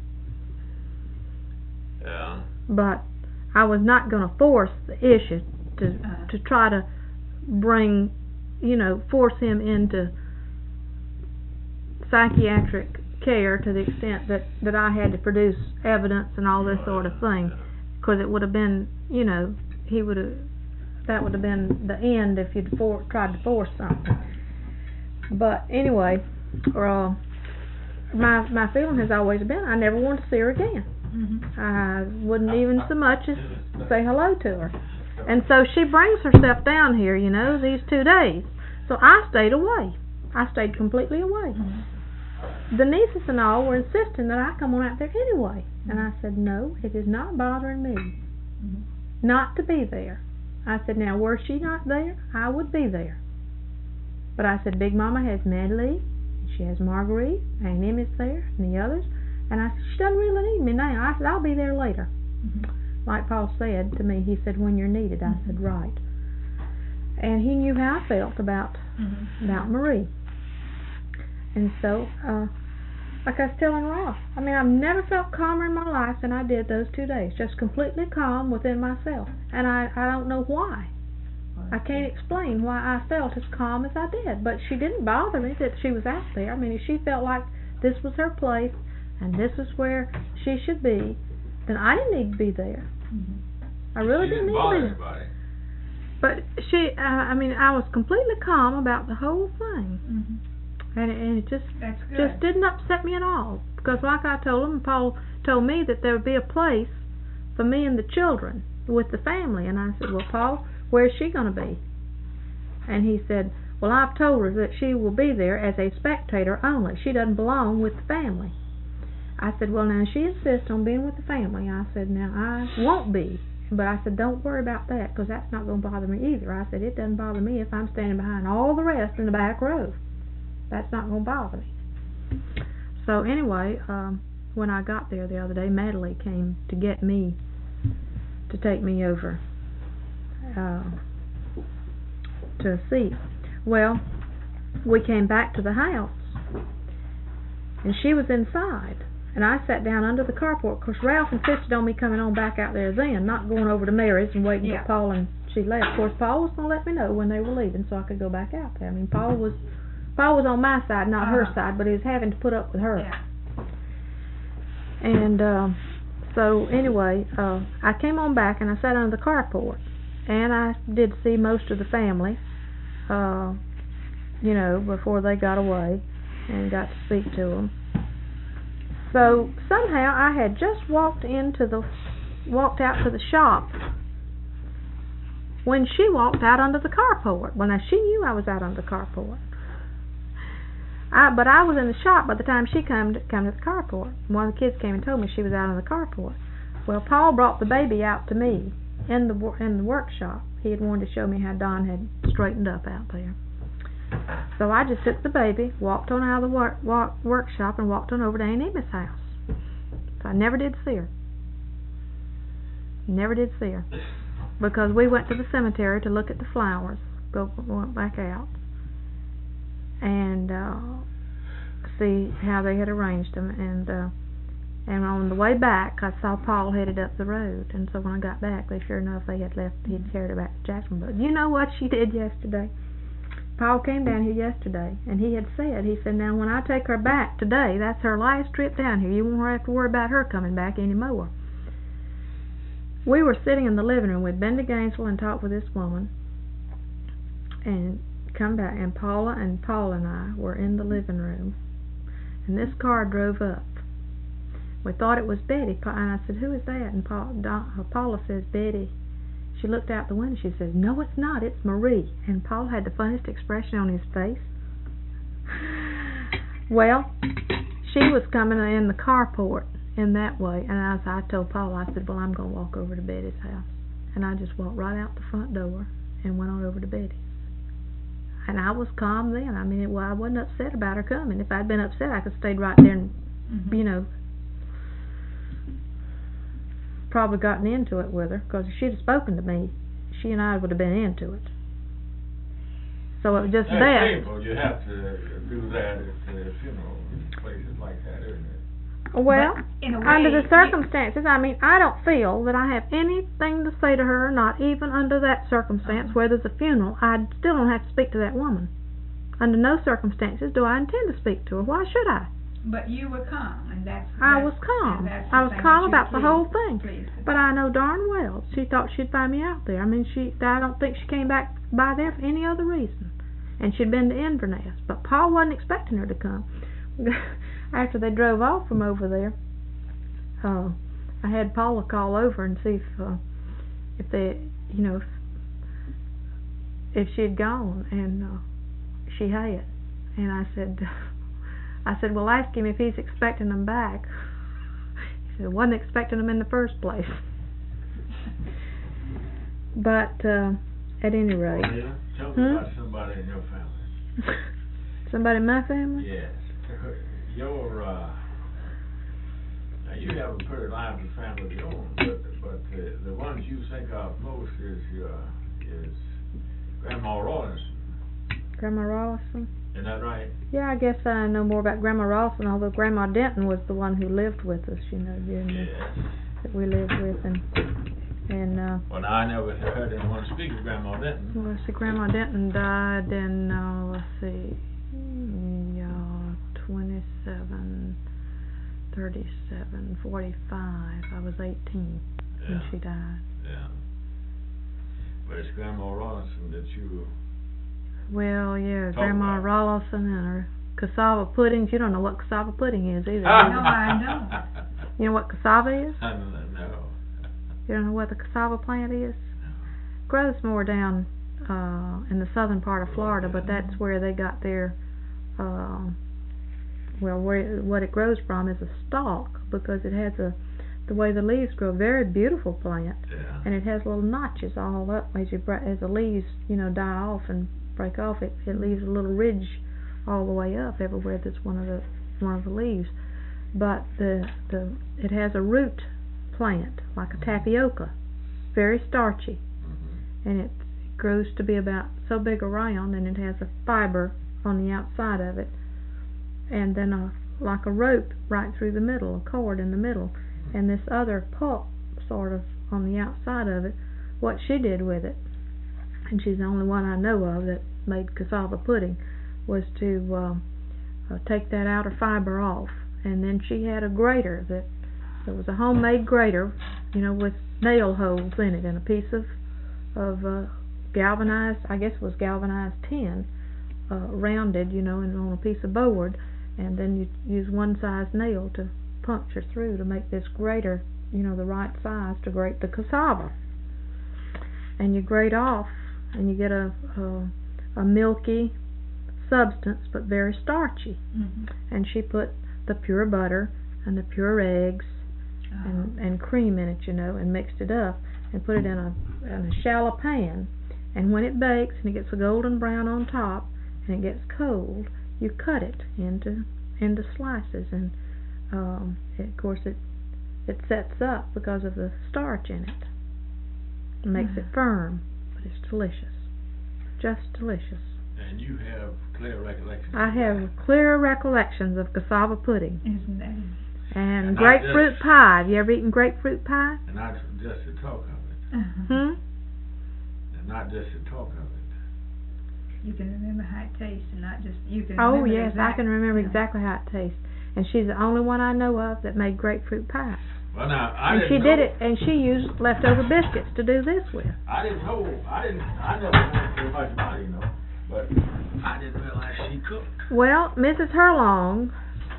Yeah. But I was not going to force the issue to Uh. to try to bring, you know, force him into psychiatric care to the extent that, that I had to produce evidence and all this sort of thing. Because it would have been, you know, he would have, that would have been the end if you'd for, tried to force something. But anyway, uh, my my feeling has always been I never want to see her again. Mm-hmm. I wouldn't even so much as say hello to her. And so she brings herself down here, you know, these two days. So I stayed away. I stayed completely away. Mm-hmm. The nieces and all were insisting that I come on out there anyway. And I said, no, it is not bothering me Mm-hmm. not to be there. I said, now, were she not there, I would be there. But I said, Big Mama has Madeline, she has Marguerite, Aunt Emmy's there, and the others. And I said, she doesn't really need me now. I said, I'll be there later. Mm-hmm. Like Paul said to me, he said, when you're needed. I said, right. And he knew how I felt about Mm-hmm. about Marie. And so, uh, like I was telling Ross, I mean, I've never felt calmer in my life than I did those two days. Just completely calm within myself. And I, I don't know why. I can't explain why I felt as calm as I did. But she didn't bother me that she was out there. I mean, if she felt like this was her place and this was where she should be, then I didn't need to be there. Mm-hmm. I really She didn't didn't need to bother be there. anybody. But she, uh, I mean, I was completely calm about the whole thing. Mm-hmm. And it, and it just That's good. just didn't upset me at all. Because like I told him, Paul told me that there would be a place for me and the children with the family. And I said, well, Paul, where's she going to be? And he said, well, I've told her that she will be there as a spectator only. She doesn't belong with the family. I said, well, now, she insists on being with the family. I said, now, I won't be. But I said, don't worry about that, because that's not going to bother me either. I said, it doesn't bother me if I'm standing behind all the rest in the back row. That's not going to bother me. So anyway, um, when I got there the other day, Madeline came to get me, to take me over uh, to a seat. Well, we came back to the house, and she was inside. And I sat down under the carport, because Ralph insisted on me coming on back out there then, not going over to Mary's and waiting Yeah. for Paul and she left. Of course, Paul was going to let me know when they were leaving so I could go back out there. I mean, Paul was Paul was on my side, not her Uh-huh. side, but he was having to put up with her. Yeah. And um, so anyway, uh, I came on back and I sat under the carport, and I did see most of the family, uh, you know, before they got away, and got to speak to them. So somehow I had just walked into the, walked out to the shop when she walked out onto the carport. Well, now she knew I was out on the carport. I, but I was in the shop by the time she come to, come to the carport. One of the kids came and told me she was out on the carport. Well, Paul brought the baby out to me in the in the workshop. He had wanted to show me how Don had straightened up out there. So I just took the baby, walked on out of the work, walk, workshop, and walked on over to Aunt Emma's house. So I never did see her. Never did see her. Because we went to the cemetery to look at the flowers. Go went back out. And uh, see how they had arranged them, and uh, and on the way back, I saw Paul headed up the road, and so when I got back, they sure enough they had left. He'd carried her back to Jacksonville. You know what she did yesterday? Paul came down here yesterday, and he had said, he said, now when I take her back today, that's her last trip down here. You won't have to worry about her coming back anymore. We were sitting in the living room. We'd been to Gainesville and talked with this woman, and come back, and Paula and Paul and I were in the living room, and this car drove up. We thought it was Betty, and I said, who is that? And Paul, Don, Paula says, Betty. She looked out the window, she says, no, it's not, it's Marie. And Paul had the funniest expression on his face. Well, she was coming in the carport in that way, and as I told Paul, I said, well, I'm going to walk over to Betty's house. And I just walked right out the front door and went on over to Betty's. And I was calm then. I mean, it, well, I wasn't upset about her coming. If I'd been upset, I could have stayed right there and, mm-hmm. you know, probably gotten into it with her. Because if she'd have spoken to me, she and I would have been into it. So it was just That's best. painful. You have to do that at uh, funeral places like that, isn't it? Well, in a way, under the circumstances, I mean, I don't feel that I have anything to say to her, not even under that circumstance, uh-huh. where there's a funeral. I still don't have to speak to that woman. Under no circumstances do I intend to speak to her. Why should I? But you were calm, and that's... I that's, was calm. I was calm about the whole thing. Pleased. But I know darn well she thought she'd find me out there. I mean, she. I don't think she came back by there for any other reason. And she'd been to Inverness. But Paul wasn't expecting her to come. After they drove off from over there, uh, I had Paula call over and see if uh, if they, you know, if, if she had gone, and uh, she had. And I said, I said, well, ask him if he's expecting them back. He said, I wasn't expecting them in the first place. But uh, at any rate, Well, yeah. Tell me hmm? about somebody in your family. Somebody in my family? Yes. Your, uh, now you have a pretty lively family of your own, but, but uh, the ones you think of most is your, is Grandma Rawlinson. Grandma Rawlinson? Isn't that right? Yeah, I guess I know more about Grandma Rawlinson, although Grandma Denton was the one who lived with us, you know, during Yes. the, that we lived with, and, and, uh... Well, now, I never heard anyone speak of Grandma Denton. Well, let's see, Grandma Denton died in, uh, let's see, yeah, twenty-seven, thirty-seven, forty-five. I was eighteen Yeah. when she died. Yeah. But it's Grandma Rawlinson that you... Well, yeah, Talk Grandma about. Rawlinson and her cassava puddings. You don't know what cassava pudding is either. No, I don't. You know what cassava is? I don't know. You don't know what the cassava plant is? Grows more down uh, in the southern part of Florida, but that's where they got their... Uh, well, where what it grows from is a stalk, because it has a, the way the leaves grow, very beautiful plant, Yeah. and it has little notches all up as you bre- as the leaves, you know, die off and break off. It it leaves a little ridge all the way up everywhere that's one of the one of the leaves, but the the it has a root plant like a tapioca, very starchy, Mm-hmm. and it grows to be about so big around, and it has a fiber on the outside of it, and then a like a rope right through the middle, a cord in the middle, and this other pulp sort of on the outside of it. What she did with it and she's the only one I know of that made cassava pudding, was to uh, uh, take that outer fiber off, and then she had a grater that it was a homemade grater, you know, with nail holes in it, and a piece of of uh, galvanized, I guess it was galvanized tin, uh, rounded, you know, and on a piece of board, and then you use one size nail to puncture through to make this grater, you know, the right size to grate the cassava. And you grate off, and you get a a, a milky substance, but very starchy. Mm-hmm. And she put the pure butter and the pure eggs Uh-huh. and and cream in it, you know, and mixed it up and put it in a in a shallow pan. And when it bakes and it gets a golden brown on top and it gets cold, you cut it into into slices, and um, it, of course it it sets up because of the starch in it. It makes Mhm. it firm, but it's delicious, just delicious. And you have clear recollections. I have clear recollections of cassava pudding Isn't that? and, And not grapefruit just- pie. Have you ever eaten grapefruit pie? And not just the talk of it. Uh-huh. Hmm. And not just the talk of it. You can remember how it tastes, and not just you can. Oh remember yes, I exact- can remember you know. exactly how it tastes. And she's the only one I know of that made grapefruit pie. Well, now I and didn't she know, did it, and she used leftover biscuits to do this with. I didn't know. I didn't. I never learned so much about it, you know. But I didn't realize she cooked. Well, Missus Herlong,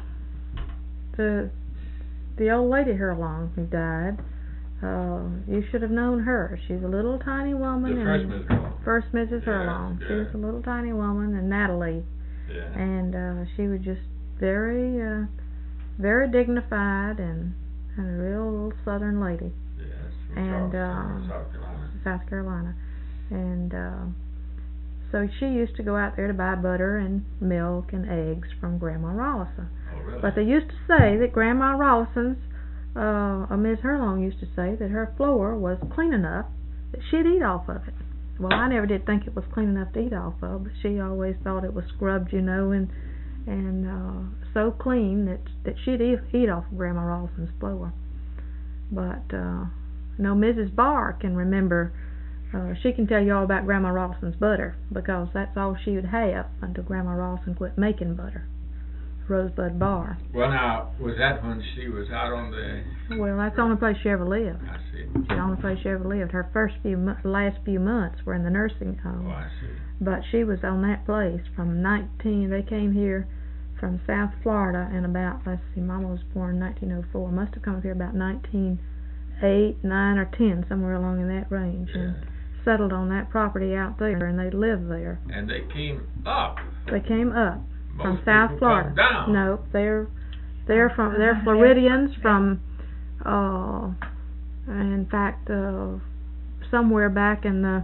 the the old lady Herlong who died, uh, you should have known her. She's a little tiny woman. The and first Missus Herlong. First Missus Yes, Herlong. She yeah. was a little tiny woman, and Natalie, Yeah. and uh, she was just very, uh, very dignified and, and a real little Southern lady, Yes. From and, Charleston, uh, South Carolina. South Carolina, and uh, so she used to go out there to buy butter and milk and eggs from Grandma Rollison. Oh, really? But they used to say that Grandma Rollison's, uh, or Miss Herlong used to say that her floor was clean enough that she'd eat off of it. Well, I never did think it was clean enough to eat off of, but she always thought it was scrubbed, you know, and and uh, so clean that that she'd eat, eat off of Grandma Rollison's floor. But uh, no, Missus Barr can remember. Uh, she can tell you all about Grandma Rollison's butter, because that's all she would have until Grandma Rollison quit making butter. Rosebud Bar. Well, now, was that when she was out on the... Well, that's the only place she ever lived. I see. It's the only place she ever lived. Her first few mo- last few months were in the nursing home. Oh, I see. But she was on that place from nineteen. They came here from South Florida in about, let's see, Mama was born in nineteen oh four. Must have come up here about nineteen oh eight, nine, or ten, somewhere along in that range, Yeah. and settled on that property out there, and they lived there. And they came up. They came up from Most South people Florida. come down. No, they're they're from they're Floridians from, uh, in fact, uh, somewhere back in the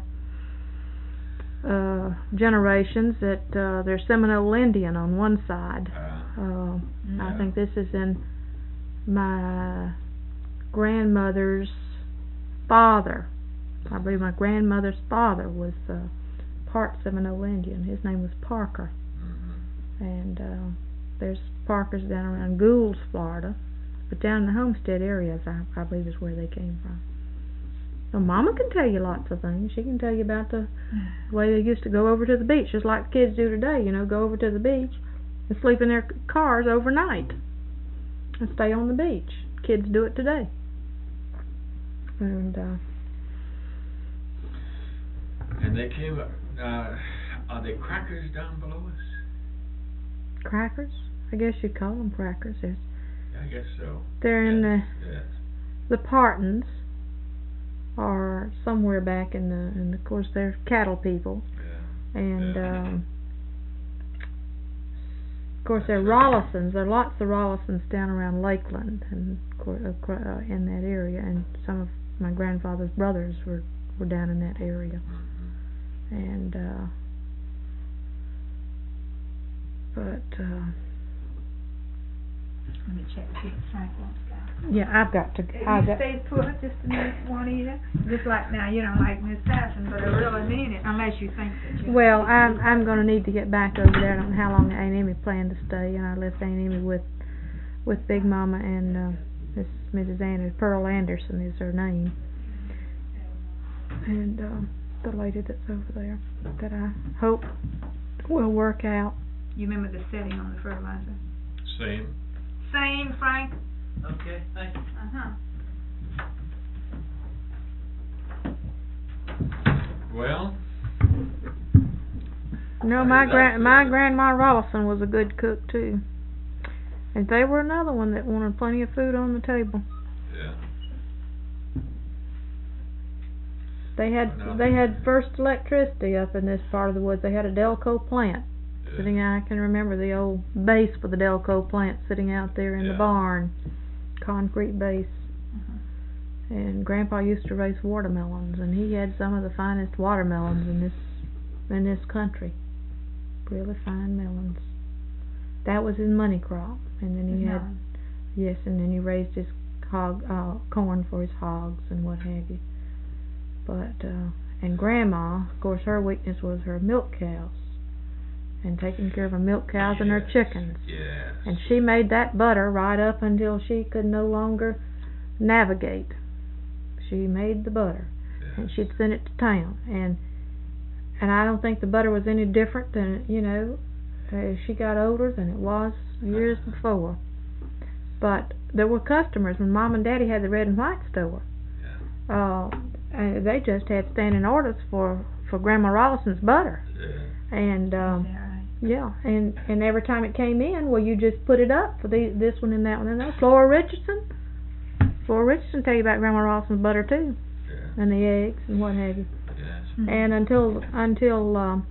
uh, generations that uh, they're Seminole Indian on one side. Uh, Uh, I Yeah. think this is in my grandmother's father. I believe my grandmother's father was uh, part Seminole Indian. His name was Parker. mhm. And uh, there's Parkers down around Goulds, Florida, but down in the Homestead areas, I, I believe is where they came from. So Mama can tell you lots of things. She can tell you about the way they used to go over to the beach, just like the kids do today. You know, go over to the beach and sleep in their c- cars overnight and stay on the beach. Kids do it today. And uh, And they came up. Uh, are they crackers down below us? crackers, I guess you'd call them crackers. There's, I guess so. they're in the Yes, yes. the Partons are somewhere back in the, and of course they're cattle people, Yeah. and Yeah. um, of course they're Rollisons. There are lots of Rollisons down around Lakeland and of course, uh, uh, in that area, and some of my grandfather's brothers were were down in that area, Mhm. and uh, but uh, Let me check see if Frank wants that. yeah, I've got to. If I've you got. stay put just a minute, Juanita. Just like now, you don't like Miss Tyson, but I really mean it, unless you think that you. Well, I'm I'm going to need to get back over there. I don't know how long Aunt Emmy planned to stay, and I left Aunt Emmy with with Big Mama and uh, Miss Missus Anders. Pearl Anderson is her name, and um, the lady that's over there that I hope will work out. You remember the setting on the fertilizer? Same. Same, Frank. Okay, thank you. Uh-huh. Well, No, How my did that gran my feel? grandma Rollison was a good cook too, and they were another one that wanted plenty of food on the table. yeah. They had Well, now- they had first electricity up in this part of the woods. They had a Delco plant yeah. sitting. I can remember the old base for the Delco plant sitting out there in Yeah. the barn, concrete base. Uh-huh. And Grandpa used to raise watermelons, and he had some of the finest watermelons in this in this country. Really fine melons. That was his money crop, and then he His had melon. yes, and then he raised his hog uh, corn for his hogs and what have you. But uh, and Grandma, of course, her weakness was her milk cows, and taking care of her milk cows and her Yes, chickens. Yes. And she made that butter right up until she could no longer navigate. She made the butter, and she'd send it to town, and and I don't think the butter was any different than, you know, as she got older than it was years before. But there were customers when Mom and Daddy had the red and white store. Yeah. Uh, and they just had standing orders for for Grandma Rollison's butter, Yeah. and um, Is that right? yeah, and and every time it came in, well, you just put it up for the this one and that one and that. Flora Richardson, Flora Richardson tell you about Grandma Rollison's butter too, Yeah. and the eggs and what have you. Yes. Mhm. And until until um,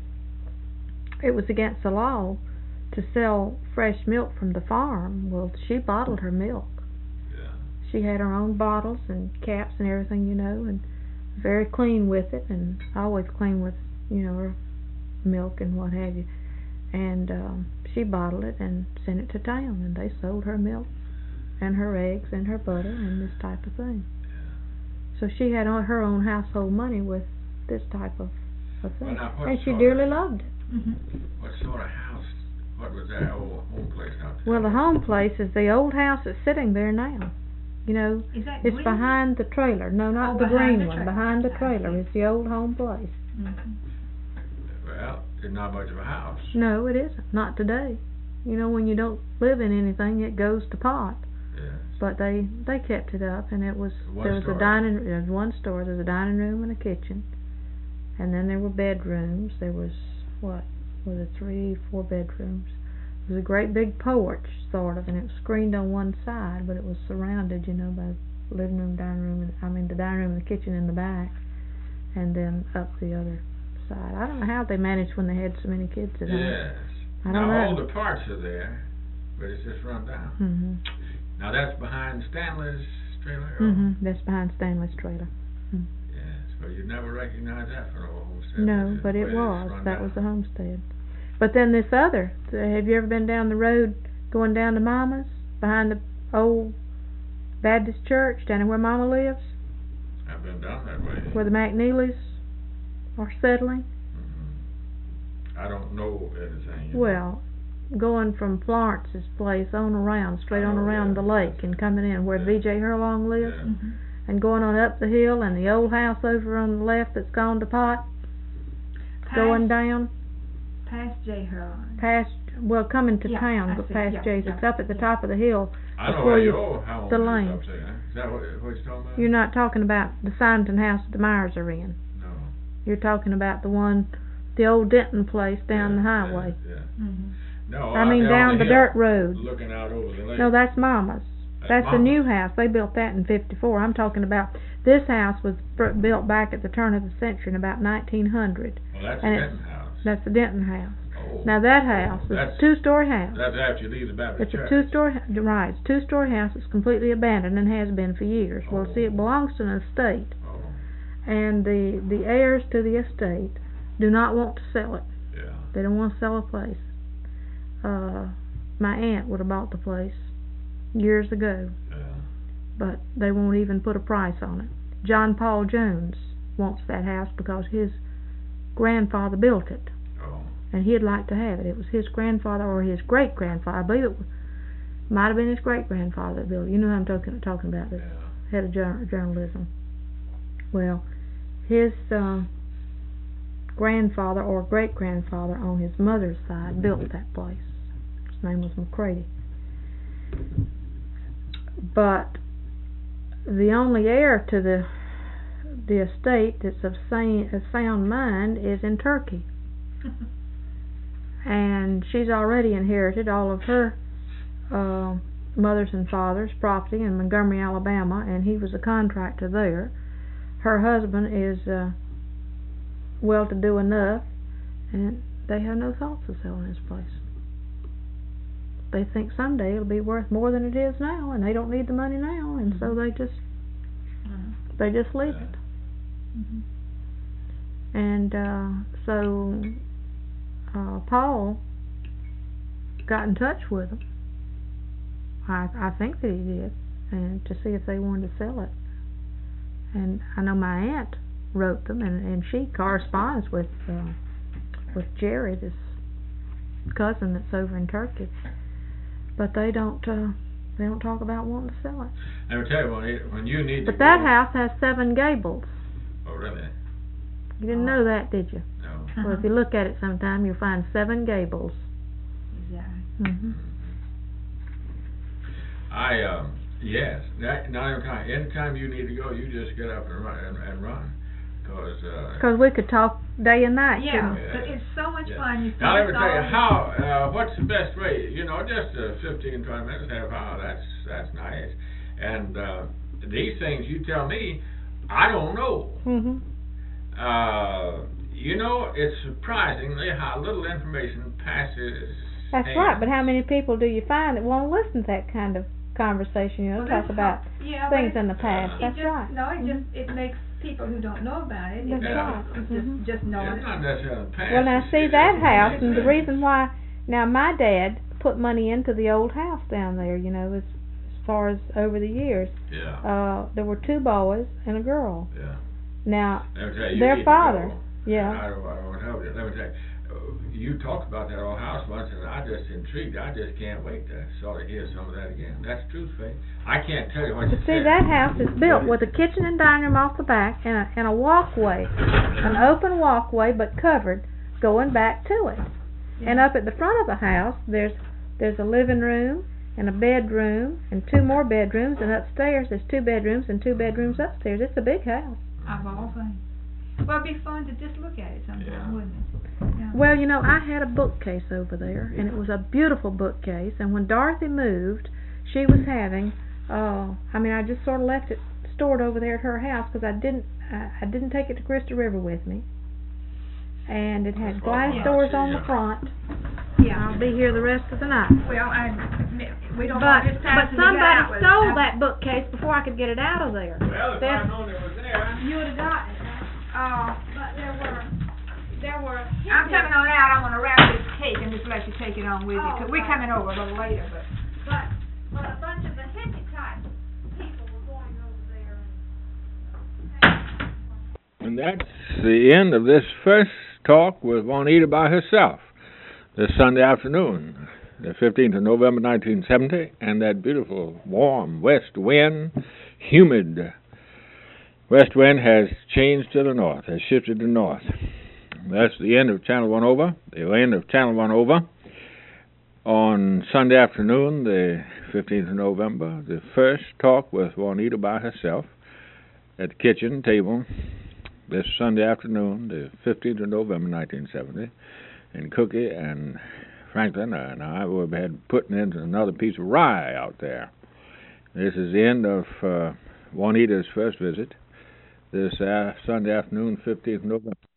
it was against the law to sell fresh milk from the farm, well, she bottled her milk. Yeah. She had her own bottles and caps and everything, you know, and very clean with it, and always clean with, you know, her milk and what have you. And um, she bottled it and sent it to town, and they sold her milk and her eggs and her butter and this type of thing. Yeah. So she had on her own household money with this type of, of thing, Well, now, what and she sort dearly of- loved it. Mhm. What sort of house? What was that old home place out there? Well, the home place is the old house that's sitting there now. You know, Is that it's green? behind the trailer. No, not Oh, the behind green the one. trailer. Behind the I trailer see. is the old home place. Mhm. Well, it's not much of a house. No, it isn't. Not today. You know, when you don't live in anything, it goes to pot. Yes. But they they kept it up, and it was One there was story. a dining there was one store. There was a dining room and a kitchen, and then there were bedrooms. There was what was it three, four bedrooms. There was a great big porch, sort of, and it was screened on one side, but it was surrounded, you know, by the living room, dining room, and I mean the dining room and the kitchen in the back, and then up the other side. I don't know how they managed when they had so many kids at home. Yes. I don't now know. all the parts are there, but it's just run down. Mhm. Now that's behind Stanley's trailer. or- Mhm. That's behind Stanley's trailer. Yes, but you never recognize that from the old homestead. No, which is but the it way it's was. run That down. was the homestead. But then this other, have you ever been down the road going down to Mama's behind the old Baptist church down there where Mama lives, I've been down that way. where the McNeelys are settling? Mhm. I don't know anything. you know. Well, going from Florence's place on around, straight on Oh, around yeah, the lake yes. and coming in where Yeah. V J Hurlong lives, Yeah. Mhm. and going on up the hill, and the old house over on the left that's gone to pot, going Past, down past J. Hurlong. past, well, coming to Yeah, town, I but see, past yeah, Jay's. yeah, It's up at the yeah. top of the hill. I know before where you- your home the is lane. up there. Is that what, what you're talking about? You're not talking about the Signton house that the Myers are in. No. You're talking about the one, the old Denton place down Yeah, the highway. Yeah. Mhm. yeah. No, I out mean there down on the hill, dirt road. Looking out over the lake. No, that's Mama's. That's That's the Mama's. new house. They built that in fifty-four. I'm talking about, this house was br- built back at the turn of the century in about nineteen hundred. Well, that's and Denton it's- House. That's the Denton house. Oh. Now that house is a That's- two-story house. That's after you leave the Baptist It's a church. two-story, h- right, it's a two-story house. It's completely abandoned and has been for years. Well, see, it belongs to an estate, Oh, and the the heirs to the estate do not want to sell it. yeah. They don't want to sell a place. Uh, my aunt would have bought the place years ago, Yeah. but they won't even put a price on it. John Paul Jones wants that house because his grandfather built it, Oh. and he'd like to have it. It was his grandfather or his great grandfather. I believe it was, might have been his great grandfather that built it. You know who I'm talking talking about, the Yeah. head of jour- journalism. Well, his uh, grandfather or great-grandfather on his mother's side built that place. His name was McCready. But the only heir to the the estate that's of sane, a sound mind is in Turkey. And she's already inherited all of her uh, mother's and father's property in Montgomery, Alabama, and he was a contractor there. Her husband is uh, well-to-do enough, and they have no thoughts of selling this place. They think someday it'll be worth more than it is now, and they don't need the money now, and so they just Uh-huh. they just leave it. Mhm. And uh, so uh, Paul got in touch with them. I I think that he did, and to see if they wanted to sell it. And I know my aunt wrote them, and, and she corresponds with uh, with Jerry, this cousin that's over in Turkey. But they don't uh, they don't talk about wanting to sell it. Let me tell you, when, it, when you need But to that go, house has seven gables. Oh, really? You didn't know that, did you? No. Well, if you look at it sometime, you'll find seven gables. Exactly. Mm-hmm. I, um, yes, that, not every time, anytime you need to go, you just get up and run, and, and run. Because, uh, Because we could talk day and night. Yeah, couldn't we? but it's so much yeah. fun. You Now, let me it's tell you, all- how, uh, what's the best way? You know, just uh, fifteen, twenty minutes, half hour, that's, that's nice. And, uh, these things you tell me, I don't know. Mm-hmm. Uh, you know, it's surprisingly how little information passes. That's hands. right, but how many people do you find that won't listen to that kind of conversation, you know, Well, talk that's about how- yeah, things but in the past? it That's it just, right. No, it Mhm. just it makes people who don't know about it. That's it makes right. it Mhm. just just know It's it. not necessarily past. Well, now it's- see it's that just house, and the information. reason why, now my dad put money into the old house down there, you know, as, as far as over the years. Yeah, Uh, there were two boys and a girl. yeah. Now, Let me tell you, you their need to father, go. yeah. I don't, I don't help you. Let me tell you, uh, you talked about that old house once, and I just intrigued. I just can't wait to sort of hear some of that again. That's true, Faith. I can't tell you what you But see, said. that house is built with a kitchen and dining room off the back, and a, and a walkway, an open walkway, but covered, going back to it. And up at the front of the house, there's there's a living room and a bedroom and two more bedrooms, and upstairs there's two bedrooms and two bedrooms upstairs. It's a big house. Of all things. Well, it'd be fun to just look at it sometime, Yeah. wouldn't it? Yeah. Well, you know, I had a bookcase over there, and it was a beautiful bookcase. And when Dorothy moved, she was having, uh, I mean, I just sort of left it stored over there at her house because I didn't, I, I didn't take it to Crystal River with me. And it had That's glass what I doors see, on the yeah. front. yeah. I'll be here the rest of the night. Well, I we don't But want this but time to somebody get out with- stole I- that bookcase before I could get it out of there. Well, if There- I'd known it was there. You would have gotten it. Uh, But there were, there were. I'm coming on out. I'm gonna wrap this cake and just let you take it on with you. Oh, 'Cause we're right. coming over a little later, but. But but a bunch of the hippie type people were going over there. And that's the end of this first talk with Juanita by herself this Sunday afternoon, the fifteenth of November nineteen seventy, and that beautiful warm west wind, humid west wind has changed to the north, has shifted to north. That's the end of Channel One Over, the end of Channel One Over. On Sunday afternoon, the fifteenth of November, the first talk with Juanita by herself at the kitchen table this Sunday afternoon, the fifteenth of November nineteen seventy, and Cookie and Franklin and I were had putting in another piece of rye out there. This is the end of uh, Juanita's first visit this uh, Sunday afternoon, fifteenth of November.